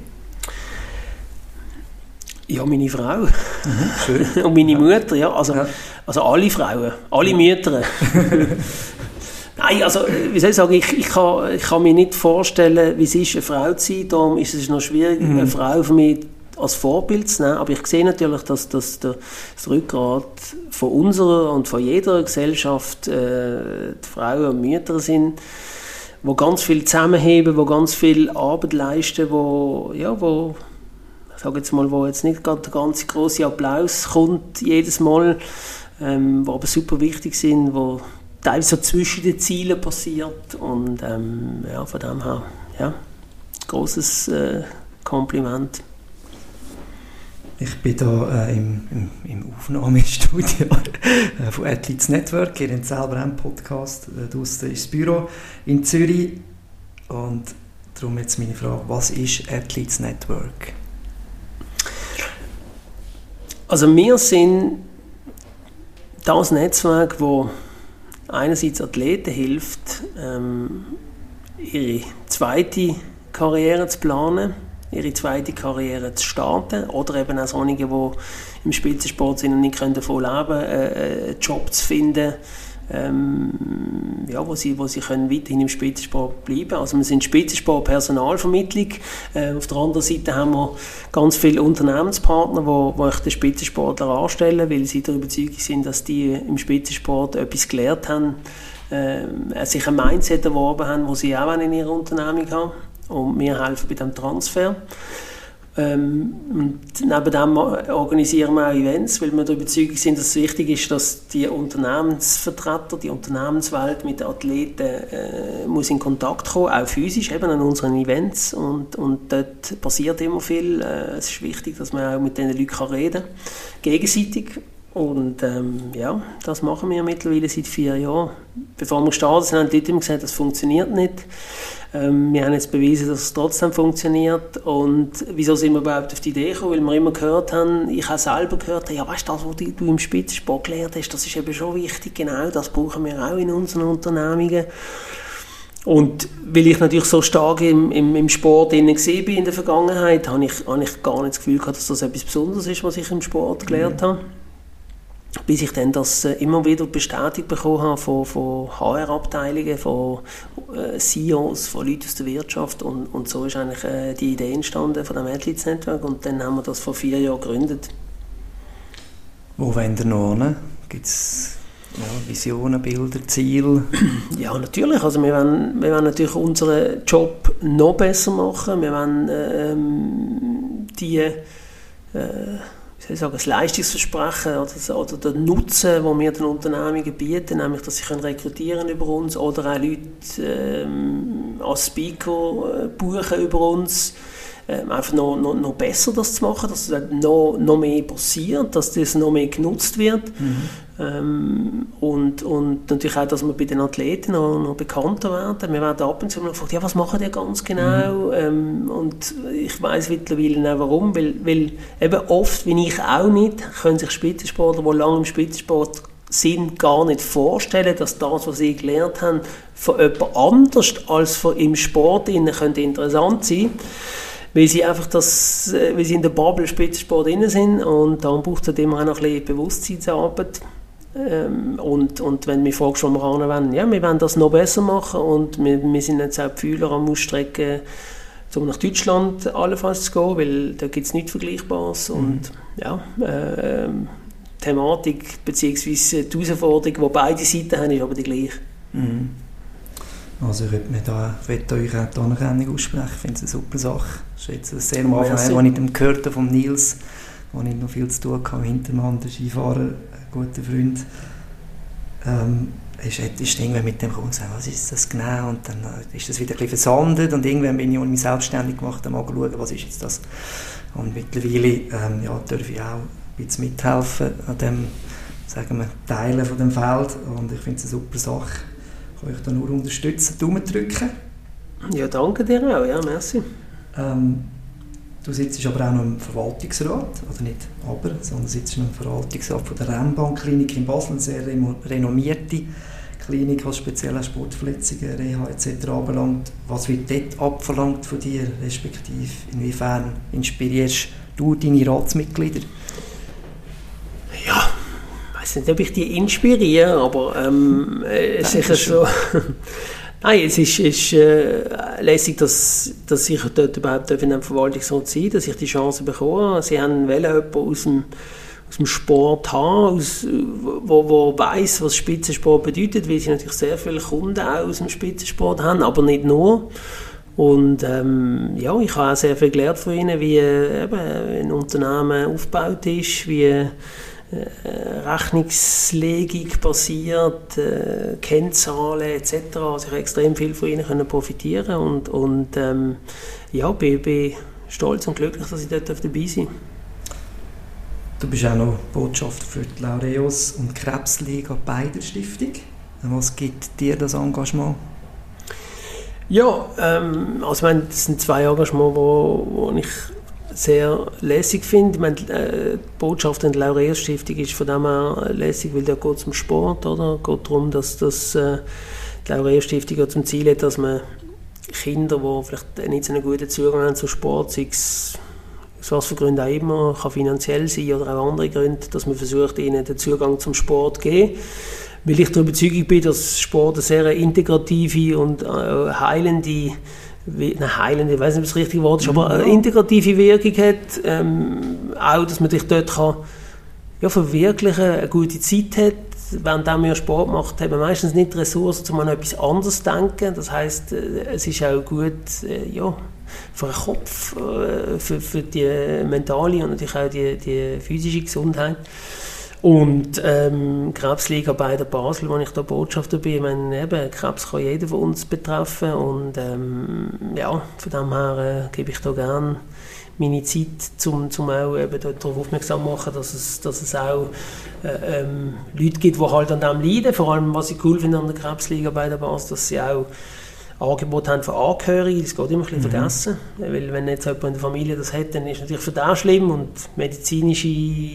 Ja, meine Frau. Mhm, schön. Und meine Mutter, ja, also, ja. also alle Frauen, alle ja. Mütter. Nein, also, wie soll ich sagen, ich, ich, kann, ich kann mir nicht vorstellen, wie es ist, eine Frau zu sein, darum ist es noch schwierig, mhm. eine Frau für mich als Vorbild zu nehmen, aber ich sehe natürlich, dass, dass der, das Rückgrat von unserer und von jeder Gesellschaft äh, die Frauen und Mütter sind, die ganz viel zusammenheben, die ganz viel Arbeit leisten, wo, ja, wo, ich sage jetzt mal, wo jetzt nicht gerade der ganze grosse Applaus kommt jedes Mal, ähm, die aber super wichtig sind, wo teilweise so zwischen den Zielen passiert und ähm, ja, von dem her, ja, grosses äh, Kompliment. Ich bin hier äh, im, im, im Aufnahmestudio äh, von Athletes Network. Ihr habt selber einen Podcast. Äh, draussen ist das Büro in Zürich. Und darum jetzt meine Frage, was ist Athletes Network? Also wir sind das Netzwerk, das einerseits Athleten hilft, ähm, ihre zweite Karriere zu planen, ihre zweite Karriere zu starten oder eben auch solche, die im Spitzensport sind und nicht davon leben können, äh, einen Job zu finden, ähm, ja, wo sie, wo sie können weiterhin im Spitzensport bleiben können. Also wir sind Spitzensport-Personalvermittlung. Äh, auf der anderen Seite haben wir ganz viele Unternehmenspartner, die, die den Spitzensportler anstellen, weil sie der Überzeugung sind, dass die im Spitzensport etwas gelernt haben, äh, sich ein Mindset erworben haben, das sie auch in ihrer Unternehmung haben. Und wir helfen bei diesem Transfer. Ähm, und neben dem organisieren wir auch Events, weil wir der Überzeugung sind, dass es wichtig ist, dass die Unternehmensvertreter, die Unternehmenswelt mit den Athleten äh, muss in Kontakt kommen, auch physisch eben an unseren Events. Und, und dort passiert immer viel. Äh, es ist wichtig, dass man auch mit diesen Leuten reden kann, gegenseitig. Und ähm, ja, das machen wir mittlerweile seit vier Jahren. Bevor wir gestartet sind, haben die Leute immer gesagt, das funktioniert nicht. Ähm, wir haben jetzt bewiesen, dass es trotzdem funktioniert. Und wieso sind wir überhaupt auf die Idee gekommen? Weil wir immer gehört haben, ich habe selber gehört, ja, weißt du, das, was du im Spitzensport gelernt hast, das ist eben schon wichtig, genau, das brauchen wir auch in unseren Unternehmungen. Und weil ich natürlich so stark im, im, im Sport drin war in der Vergangenheit, habe ich, habe ich gar nicht das Gefühl gehabt, dass das etwas Besonderes ist, was ich im Sport gelernt habe. Bis ich dann das äh, immer wieder bestätigt bekommen habe von, von H R-Abteilungen, von äh, C E Os, von Leuten aus der Wirtschaft und, und so ist eigentlich äh, die Idee entstanden von dem Athletes Network und dann haben wir das vor vier Jahren gegründet. Wo wollen wir noch hin? Gibt es ja, Visionen, Bilder, Ziele? Ja, natürlich. Also wir wollen, wir wollen natürlich unseren Job noch besser machen. Wir wollen ähm, die äh, Ich sage, das Leistungsversprechen oder, oder der Nutzen, den wir den Unternehmungen bieten, nämlich, dass sie können rekrutieren über uns oder auch Leute ähm, als Speaker äh, buchen über uns, ähm, einfach noch, noch, noch besser das zu machen, dass noch, noch mehr passiert, dass das noch mehr genutzt wird. Mhm. Ähm, und, und natürlich auch, dass wir bei den Athleten noch, noch bekannter werden. Wir werden ab und zu mal gefragt, ja, was machen die ganz genau? Mhm. Ähm, und ich weiss mittlerweile auch warum, weil, weil eben oft, wie ich auch nicht, können sich Spitzensportler, die lange im Spitzensport Sinn gar nicht vorstellen, dass das, was sie gelernt haben, von jemand anders als von im Sport innen könnte interessant sein, weil sie einfach das, weil sie in der Bubble Spitzensport drin sind und dann braucht es immer auch noch ein bisschen Bewusstseinsarbeit. Ähm, und, und wenn du mich fragst, wo wir ran wollen, ja, wir wollen das noch besser machen und wir, wir sind jetzt auch die Fühler am Ausstrecken, um nach Deutschland allenfalls zu gehen, weil da gibt es nichts Vergleichbares mhm. und ja, äh, Thematik bzw. die Herausforderung, die beide Seiten haben, ist aber die gleiche. Mhm. Also ich würde da, ich euch auch die Anerkennung aussprechen, ich finde es eine super Sache. Das ist jetzt sehr am Anfang, als ich gehört habe von Nils, wo ich noch viel zu tun hatte, im Hintermann, der Skifahrer, ein guter Freund, ähm, ist, ist irgendwann mit dem gekommen und gesagt, was ist das genau? Und dann ist das wieder ein bisschen versandet und irgendwann bin ich mich selbstständig gemacht und mal schauen, was ist jetzt das? Und mittlerweile ähm, ja, darf ich auch ein bisschen mithelfen an dem, sagen wir, Teilen von dem Feld und ich finde es eine super Sache. Ich kann euch da nur unterstützen, Daumen drücken. Ja, danke dir auch, ja, merci. Ähm, du sitzt aber auch noch im Verwaltungsrat, oder nicht aber, sondern sitzt noch im Verwaltungsrat von der Rennbahnklinik in Basel, eine sehr renommierte Klinik, was speziell auch Sportverletzungen, Reha et cetera anbelangt. Was wird dort abverlangt von dir, respektive inwiefern inspirierst du deine Ratsmitglieder? Ja, ich weiß nicht, ob ich die inspiriere, aber ähm, äh, sicher so. Nein, es ist, ist äh, lässig, dass, dass ich dort überhaupt in einem Verwaltungsrat sein darf, dass ich die Chance bekomme. Sie haben jemanden aus dem, aus dem Sport haben, aus, wo, wo weiss, was Spitzensport bedeutet, weil sie natürlich sehr viele Kunden auch aus dem Spitzensport haben, aber nicht nur. Und ähm, ja, ich habe auch sehr viel gelernt von ihnen, wie äh, eben ein Unternehmen aufgebaut ist, wie Rechnungslegung passiert, äh, Kennzahlen et cetera. Also ich habe extrem viel von ihnen können profitieren und, und ähm, ja, bin, bin stolz und glücklich, dass ich dort dabei sein darf. Du bist auch noch Botschafter für die Laureus und Krebsliga beider Stiftung. Was gibt dir das Engagement? Ja, ähm, also ich meine, das sind zwei Engagements, wo, wo ich sehr lässig finde. Ich meine, die Botschaft in der Laureus-Stiftung ist von dem her lässig, weil da geht es um Sport, oder? Es geht darum, dass das, äh, die Laureus-Stiftung zum Ziel hat, dass man Kinder, die vielleicht nicht so einen guten Zugang haben zum Sport, sei es aus was für Gründen auch immer, kann finanziell sein oder auch andere Gründe, dass man versucht, ihnen den Zugang zum Sport zu geben. Weil ich der Überzeugung bin, dass Sport eine sehr integrative und äh, heilende Wie, nein, heilend, ich weiß nicht, ob das richtige Wort ist, aber eine integrative Wirkung hat, ähm, auch, dass man sich dort kann, ja, verwirklichen, eine gute Zeit hat. Während man Sport macht, hat man meistens nicht die Ressourcen, um an etwas anderes zu denken. Das heisst, es ist auch gut, äh, ja, für den Kopf, äh, für, für die mentale und natürlich auch die, die physische Gesundheit. Und ähm, Krebsliga bei der Basel, wo ich da Botschafter bin, ich meine, eben, Krebs kann jeden von uns betreffen und ähm, ja, von dem her äh, gebe ich da gerne meine Zeit, um zum auch eben darauf aufmerksam zu machen, dass es, dass es auch äh, ähm, Leute gibt, die halt an dem leiden. Vor allem, was ich cool finde an der Krebsliga bei der Basel, dass sie auch Angebote haben für Angehörige, das geht immer ein bisschen mhm. vergessen, weil wenn jetzt jemand in der Familie das hat, dann ist es natürlich für den schlimm und medizinische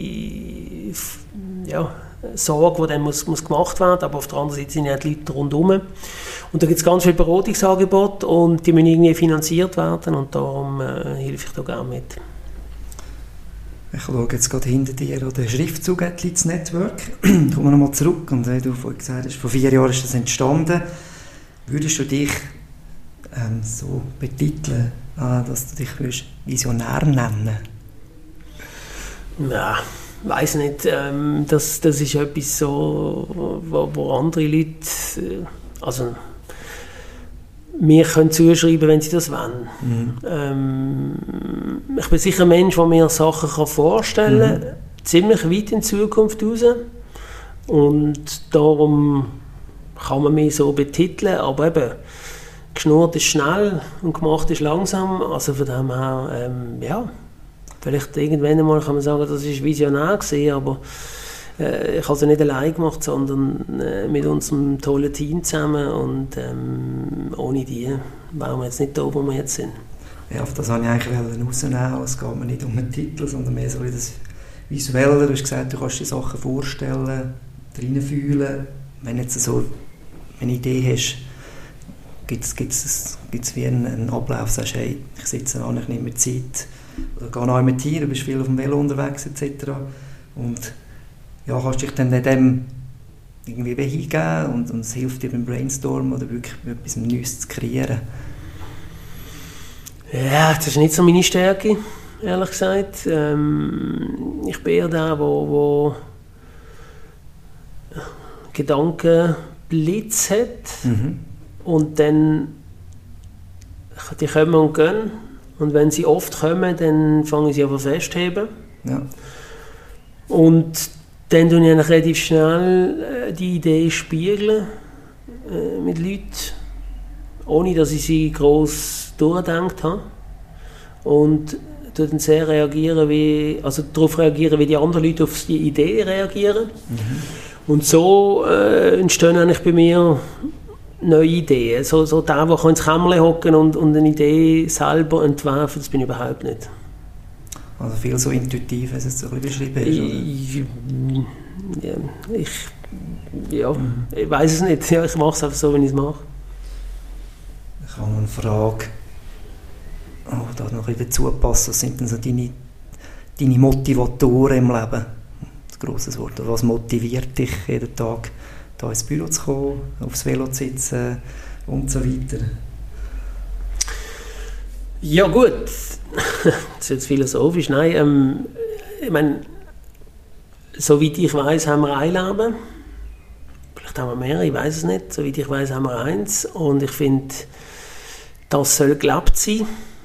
ja, Sorge, die dann muss, muss gemacht werden, aber auf der anderen Seite sind ja die Leute rundherum. Und da gibt es ganz viele Beratungsangebote und die müssen irgendwie finanziert werden und darum äh, helfe ich da gerne mit. Ich schaue jetzt gerade hinter dir den Schriftzug «Athletes Network». Kommen wir nochmal zurück und wie du vorhin gesagt hast, vor vier Jahren ist das entstanden. Würdest du dich ähm, so betiteln, äh, dass du dich Visionär nennen? Ja, ich weiss nicht. Ähm, das, das ist etwas so, wo, wo andere Leute, äh, also mir können zuschreiben, wenn sie das wollen. Mhm. Ähm, ich bin sicher ein Mensch, der mir Sachen kann vorstellen kann, mhm. ziemlich weit in die Zukunft raus. Und darum kann man mich so betiteln, aber eben, geschnurrt ist schnell und gemacht ist langsam, also von dem her, ähm, ja, vielleicht irgendwann einmal kann man sagen, das war visionär gewesen, aber äh, ich habe es nicht allein gemacht, sondern äh, mit unserem tollen Team zusammen und ähm, ohne die wären wir jetzt nicht da, wo wir jetzt sind. Ja, auf das wollte ich eigentlich rausnehmen, es geht mir nicht um den Titel, sondern mehr so wie das Visuelle. Du hast gesagt, du kannst dir Sachen vorstellen, reinfühlen. Wenn du jetzt so eine Idee hast, gibt es gibt's, gibt's wie einen, einen Ablauf, sagst, hey, ich sitze an, ich nehme mir Zeit, oder gehe noch mit dir, du bist viel auf dem Velo unterwegs et cetera. Und ja, kannst dich dann dem irgendwie hingeben und, und es hilft dir beim Brainstormen oder wirklich etwas Neues zu kreieren. Ja, das ist nicht so meine Stärke, ehrlich gesagt. Ähm, ich bin eher der, wo, wo Gedankenblitz hat mhm. und dann die kommen und gehen. Und wenn sie oft kommen, dann fange ich sie einfach festheben. Ja. Und dann tue ich eigentlich relativ schnell die Idee spiegeln äh, mit Leuten, ohne dass ich sie gross durchgedacht habe. Und dann sehr reagieren, wie, also darauf reagieren, wie die anderen Leute auf die Idee reagieren. Mhm. Und so äh, entstehen eigentlich bei mir neue Ideen. So, so der, der ins Kämmerlein hocken und, und eine Idee selber entwerfen, das bin ich überhaupt nicht. Also viel so intuitiv, wie es jetzt so ein bisschen beschrieben ist, oder? Ja, ich, ja, mhm. ich weiß es nicht. Ja, ich mache es einfach so, wie ich es mache. Ich habe noch eine Frage, oh, da noch ein bisschen dazu passen. Was sind denn so deine, deine Motivatoren im Leben? Das grosses Wort. Was motiviert dich jeden Tag, hier ins Büro zu kommen, aufs Velo zu sitzen und so weiter? Ja gut, das ist jetzt philosophisch. Nein, ähm, ich meine, soweit ich weiß, haben wir ein Leben. Vielleicht haben wir mehr, ich weiß es nicht. Soweit ich weiß, haben wir eins. Und ich finde, das soll gelebt sein.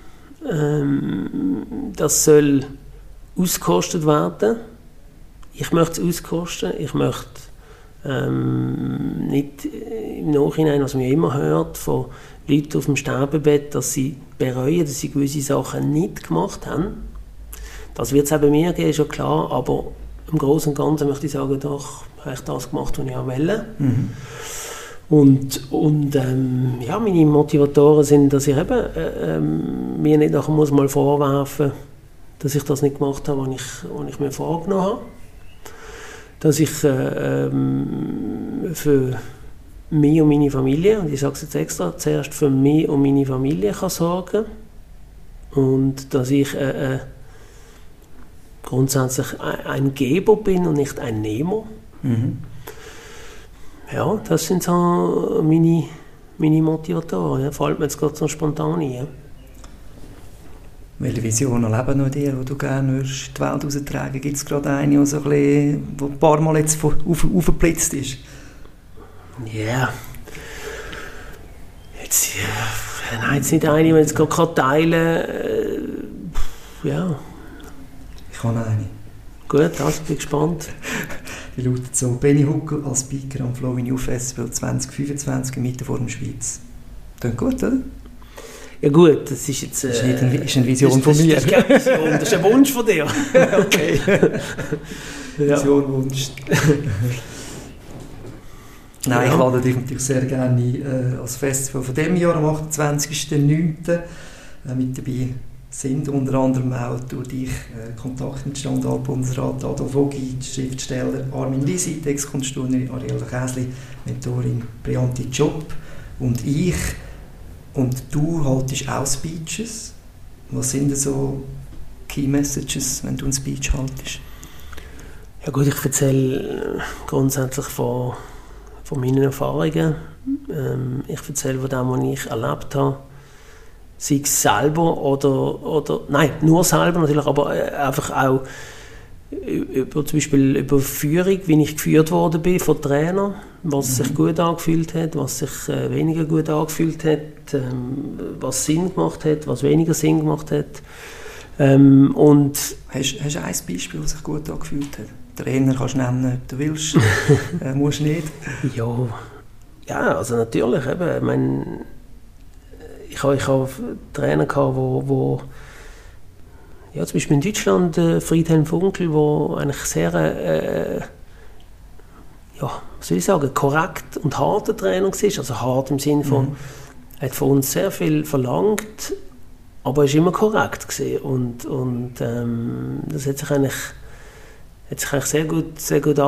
Ähm, das soll ausgekostet werden. Ich möchte es auskosten. Ich möchte ähm, nicht im Nachhinein, was man immer hört, von Leute auf dem Sterbebett, dass sie bereuen, dass sie gewisse Sachen nicht gemacht haben. Das wird es auch bei mir geben, schon klar, aber im Großen und Ganzen möchte ich sagen, doch, habe ich das gemacht, was ich auch wollte. Mhm. Und, und ähm, ja, meine Motivatoren sind, dass ich eben äh, ähm, mir nicht nachher muss mal vorwerfen muss, dass ich das nicht gemacht habe, was ich, was ich mir vorgenommen habe. Dass ich äh, ähm, für mich und meine Familie, und ich sage es jetzt extra, zuerst für mich und meine Familie kann sorgen und dass ich äh, äh, grundsätzlich ein Geber bin und nicht ein Nehmer. Mhm. Ja, das sind so meine, meine Motivatoren. Ja. Fällt mir jetzt gerade so spontan ein. Ja. Welche Visionen leben noch dir, die du gerne würdest in die Welt raustragen? Gibt es gerade eine, die so ein, bisschen, die ein paar Mal jetzt auf, aufgeblitzt ist? Ja. Yeah. Jetzt, ja, nein, jetzt nicht eine, die ich jetzt gerade teilen äh, ja. Ich habe eine. Gut, also bin gespannt. Die lautet so: Benny Huckel als Speaker am Flow in You Festival zwanzig fünfundzwanzig in Mitte vor der Schweiz. Klingt gut, oder? Ja gut, das ist jetzt... Äh, das ist, nicht eine, ist eine Vision das, von das, mir. Das ist keine Vision, das ist ein Wunsch von dir. Okay. Vision, Wunsch. Nein, ja. Ich lade dich natürlich sehr gerne äh, als Festival von diesem Jahr am achtundzwanzigsten neunten Äh, mit dabei sind unter anderem auch durch dich äh, Kontakt mit Standortbundesrat Adolf Ogi, Schriftsteller Armin Lisi, Textkunstturnerin Ariella Käsli, Mentorin Brianti Job und ich. Und du haltest auch Speeches. Was sind denn so Key Messages, wenn du einen Speech haltest? Ja gut, ich erzähle grundsätzlich von, von meinen Erfahrungen. Ähm, ich erzähle von dem, was ich erlebt habe. Sei es selber oder, oder... Nein, nur selber natürlich, aber einfach auch über, zum Beispiel über Führung, wie ich geführt worden bin von Trainern, was mhm. sich gut angefühlt hat, was sich äh, weniger gut angefühlt hat, ähm, was Sinn gemacht hat, was weniger Sinn gemacht hat. Ähm, und hast, hast du ein Beispiel, das sich gut angefühlt hat? Trainer kannst du nennen, ob du willst, äh, musst nicht. Ja, ja, also natürlich. Eben, ich meine, ich habe ich hab Trainer gehabt, wo, wo ja, zum Beispiel in Deutschland äh, Friedhelm Funkel, der eigentlich sehr äh, ja, was soll ich sagen, korrekt und harter Trainer war. Also hart im Sinne von, mhm. er hat von uns sehr viel verlangt, aber er war immer korrekt gewesen. Und, und ähm, das hat sich eigentlich, hat sich eigentlich sehr gut, sehr gut angefühlt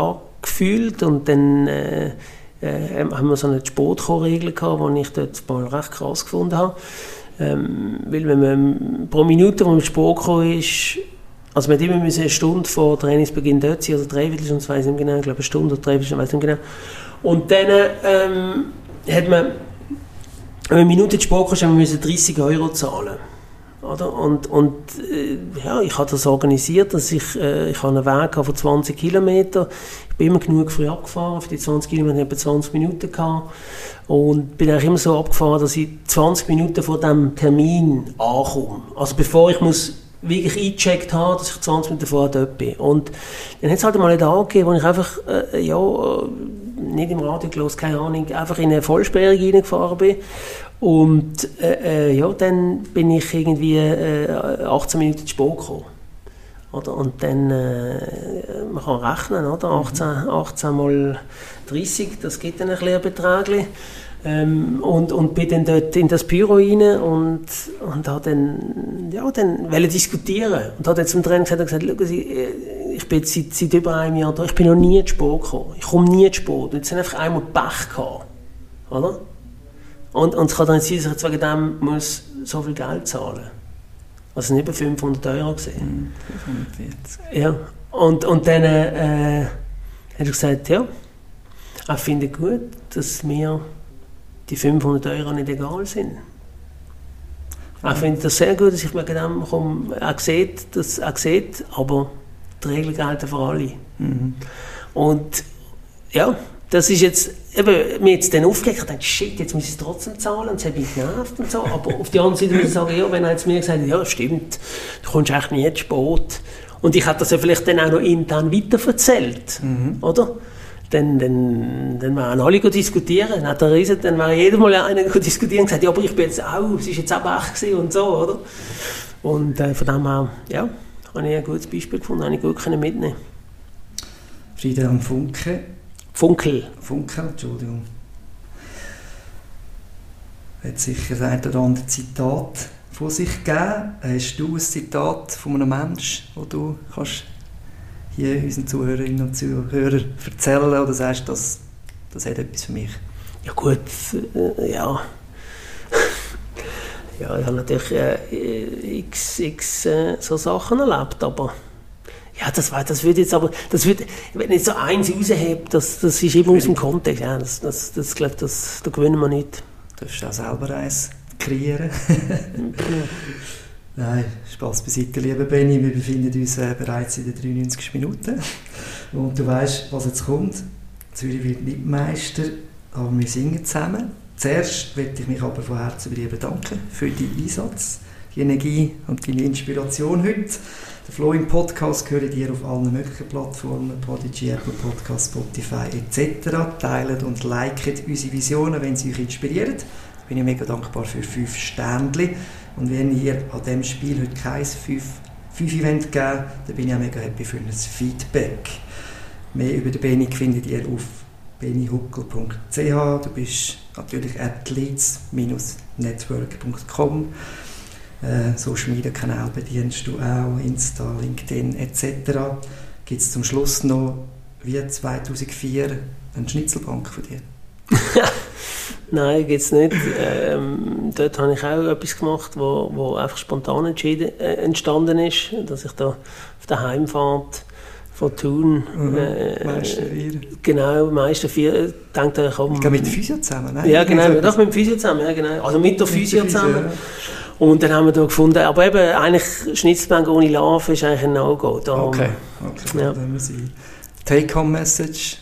gefühlt und dann äh, äh, haben wir so eine Sportregel gehabt, die ich dort mal recht krass gefunden habe. Ähm, weil wenn man pro Minute, wo man Sport gekommen ist, also man immer eine Stunde vor Trainingsbeginn dort sein, also dreiviertel Stunde, ich weiß nicht genau, ich glaube eine Stunde oder dreiviertel Stunde, ich weiß nicht genau. Und dann ähm, hat man, wenn man eine Minute Sport kam, haben wir dreissig Euro zahlen. Oder? Und, und äh, ja, ich habe das organisiert, dass ich, äh, ich habe einen Weg von zwanzig Kilometern. Ich bin immer genug früh abgefahren, für die zwanzig Kilometer habe ich zwanzig Minuten gehabt. Und bin eigentlich immer so abgefahren, dass ich zwanzig Minuten vor diesem Termin ankomme. Also bevor ich muss wirklich eingecheckt habe, dass ich zwanzig Minuten vorher dort bin. Und dann hat es halt mal einen Tag gegeben, wo ich einfach, äh, ja, nicht im Radio gelesen, keine Ahnung, einfach in eine Vollsperrung reingefahren bin. Und äh, äh, ja, dann bin ich irgendwie äh, achtzehn Minuten zu spät gekommen. Oder? Und dann, äh, man kann rechnen, oder? achtzehn, achtzehn mal dreissig, das gibt dann ein bisschen ein Betrag. Ähm, und, und bin dann dort in das Büro rein und, und habe dann, ja, dann wollte diskutieren. Und habe dann zum Trainer gesagt, gesagt schauen Sie, ich bin seit, seit über einem Jahr da, ich bin noch nie zu spät gekommen. Ich komme nie zu spät. Und jetzt haben einfach einmal Pech gehabt. Oder? Und, und es kann dann nicht sein, dass ich jetzt wegen dem muss so viel Geld zahlen muss. Also nicht über fünfhundert Euro gesehen. fünfhundertvierzig. Ja. Und, und dann äh, hat er gesagt, ja, ich finde gut, dass mir die fünfhundert Euro nicht egal sind. Ja. Ich finde das sehr gut, dass ich wegen dem komme. Er sieht, dass, er sieht, aber die Regeln gelten für alle. Mhm. Und ja, das ist jetzt, eben, mir jetzt dann aufgeregt, ich dachte, shit, jetzt muss ich es trotzdem zahlen, und es hat mich genervt und so, aber auf der anderen Seite muss ich sagen, ja, wenn er jetzt mir gesagt hat, ja, stimmt, du kommst echt nie zu spät, und ich hätte das ja vielleicht dann auch noch intern weiterverzählt, mhm. oder? Dann, dann, dann wären alle diskutieren, dann hat der Riesen, dann wäre jedes Mal einer diskutieren und gesagt, ja, aber ich bin jetzt auch, es war jetzt auch echt gewesen und so, oder? Und äh, von dem her, ja, habe ich ein gutes Beispiel gefunden, habe ich gut mitnehmen. Friedemann Funke. Funkel. Funkel, Entschuldigung. Hat sicher ein oder andere Zitat von sich gegeben. Hast du ein Zitat von einem Menschen, das du kannst hier unseren Zuhörerinnen und Zuhörern erzählen oder sagst, das, das hat etwas für mich? Ja gut, äh, ja. Ja, ich habe natürlich äh, x, x äh, so Sachen erlebt, aber ja, das, das würde jetzt aber, das würde, wenn ich jetzt so eins raushebe, das, das ist immer aus dem Kontext, ja, das, das, das, glaube das, da gewinnen wir nicht. Du darfst auch selber eins kreieren. Nein, Spaß beiseite, lieber Benni, wir befinden uns äh, bereits in den dreiundneunzigsten Minute und du weißt, was jetzt kommt. Zürich wird nicht Meister, aber wir singen zusammen. Zuerst möchte ich mich aber von Herzen bei dir bedanken für deinen Einsatz, die Energie und deine Inspiration heute. Der Flow im Podcast gehört dir auf allen möglichen Plattformen, Podigy, Apple Podcast, Spotify et cetera. Teilt und liket unsere Visionen, wenn sie euch inspirieren. Da bin ich mega dankbar für fünf Sternchen. Und wenn ihr an diesem Spiel heute kein fünf Event geben, dann bin ich auch mega happy für ein Feedback. Mehr über den Benni findet ihr auf benni huckel punkt c h. Du bist natürlich at leads network punkt com. Äh, Social Media Kanäle bedienst du auch, Insta, LinkedIn et cetera. Gibt es zum Schluss noch, wie zweitausendvier, eine Schnitzelbank von dir? Nein, gibt es nicht. Ähm, dort habe ich auch etwas gemacht, wo, wo einfach spontan entschieden, äh, entstanden ist, dass ich da auf der Heimfahrt von Thun Mhm. Äh, Meister vier. Genau, Meister vier. Denke, komm, ich gehe mit der Physio zusammen, ne? Ja, genau, doch mit dem Physio zusammen, ja, genau. Also mit der Physio mit der zusammen. Physio, ja. Und dann haben wir da gefunden, aber eben, eigentlich Schnitzelbank ohne Larve ist eigentlich ein No-Go. Darum, Okay, okay, ja. dann muss ich. Take-Home-Message.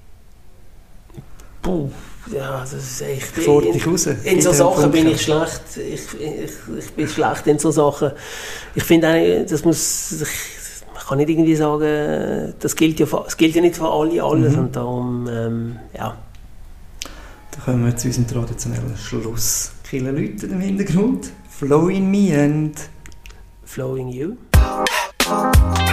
Puh, ja, das ist echt... Fordert dich raus. In so Sachen bin ich schlecht. Ich, ich, ich bin schlecht in so Sachen. Ich finde eigentlich, das muss... Ich, man kann nicht irgendwie sagen, das gilt ja, das gilt ja nicht für alle alles. Mhm. Und darum, ähm, ja. Dann kommen wir zu unserem traditionellen Schluss. Viele Leute im Hintergrund. Flow in me and... Flowing you.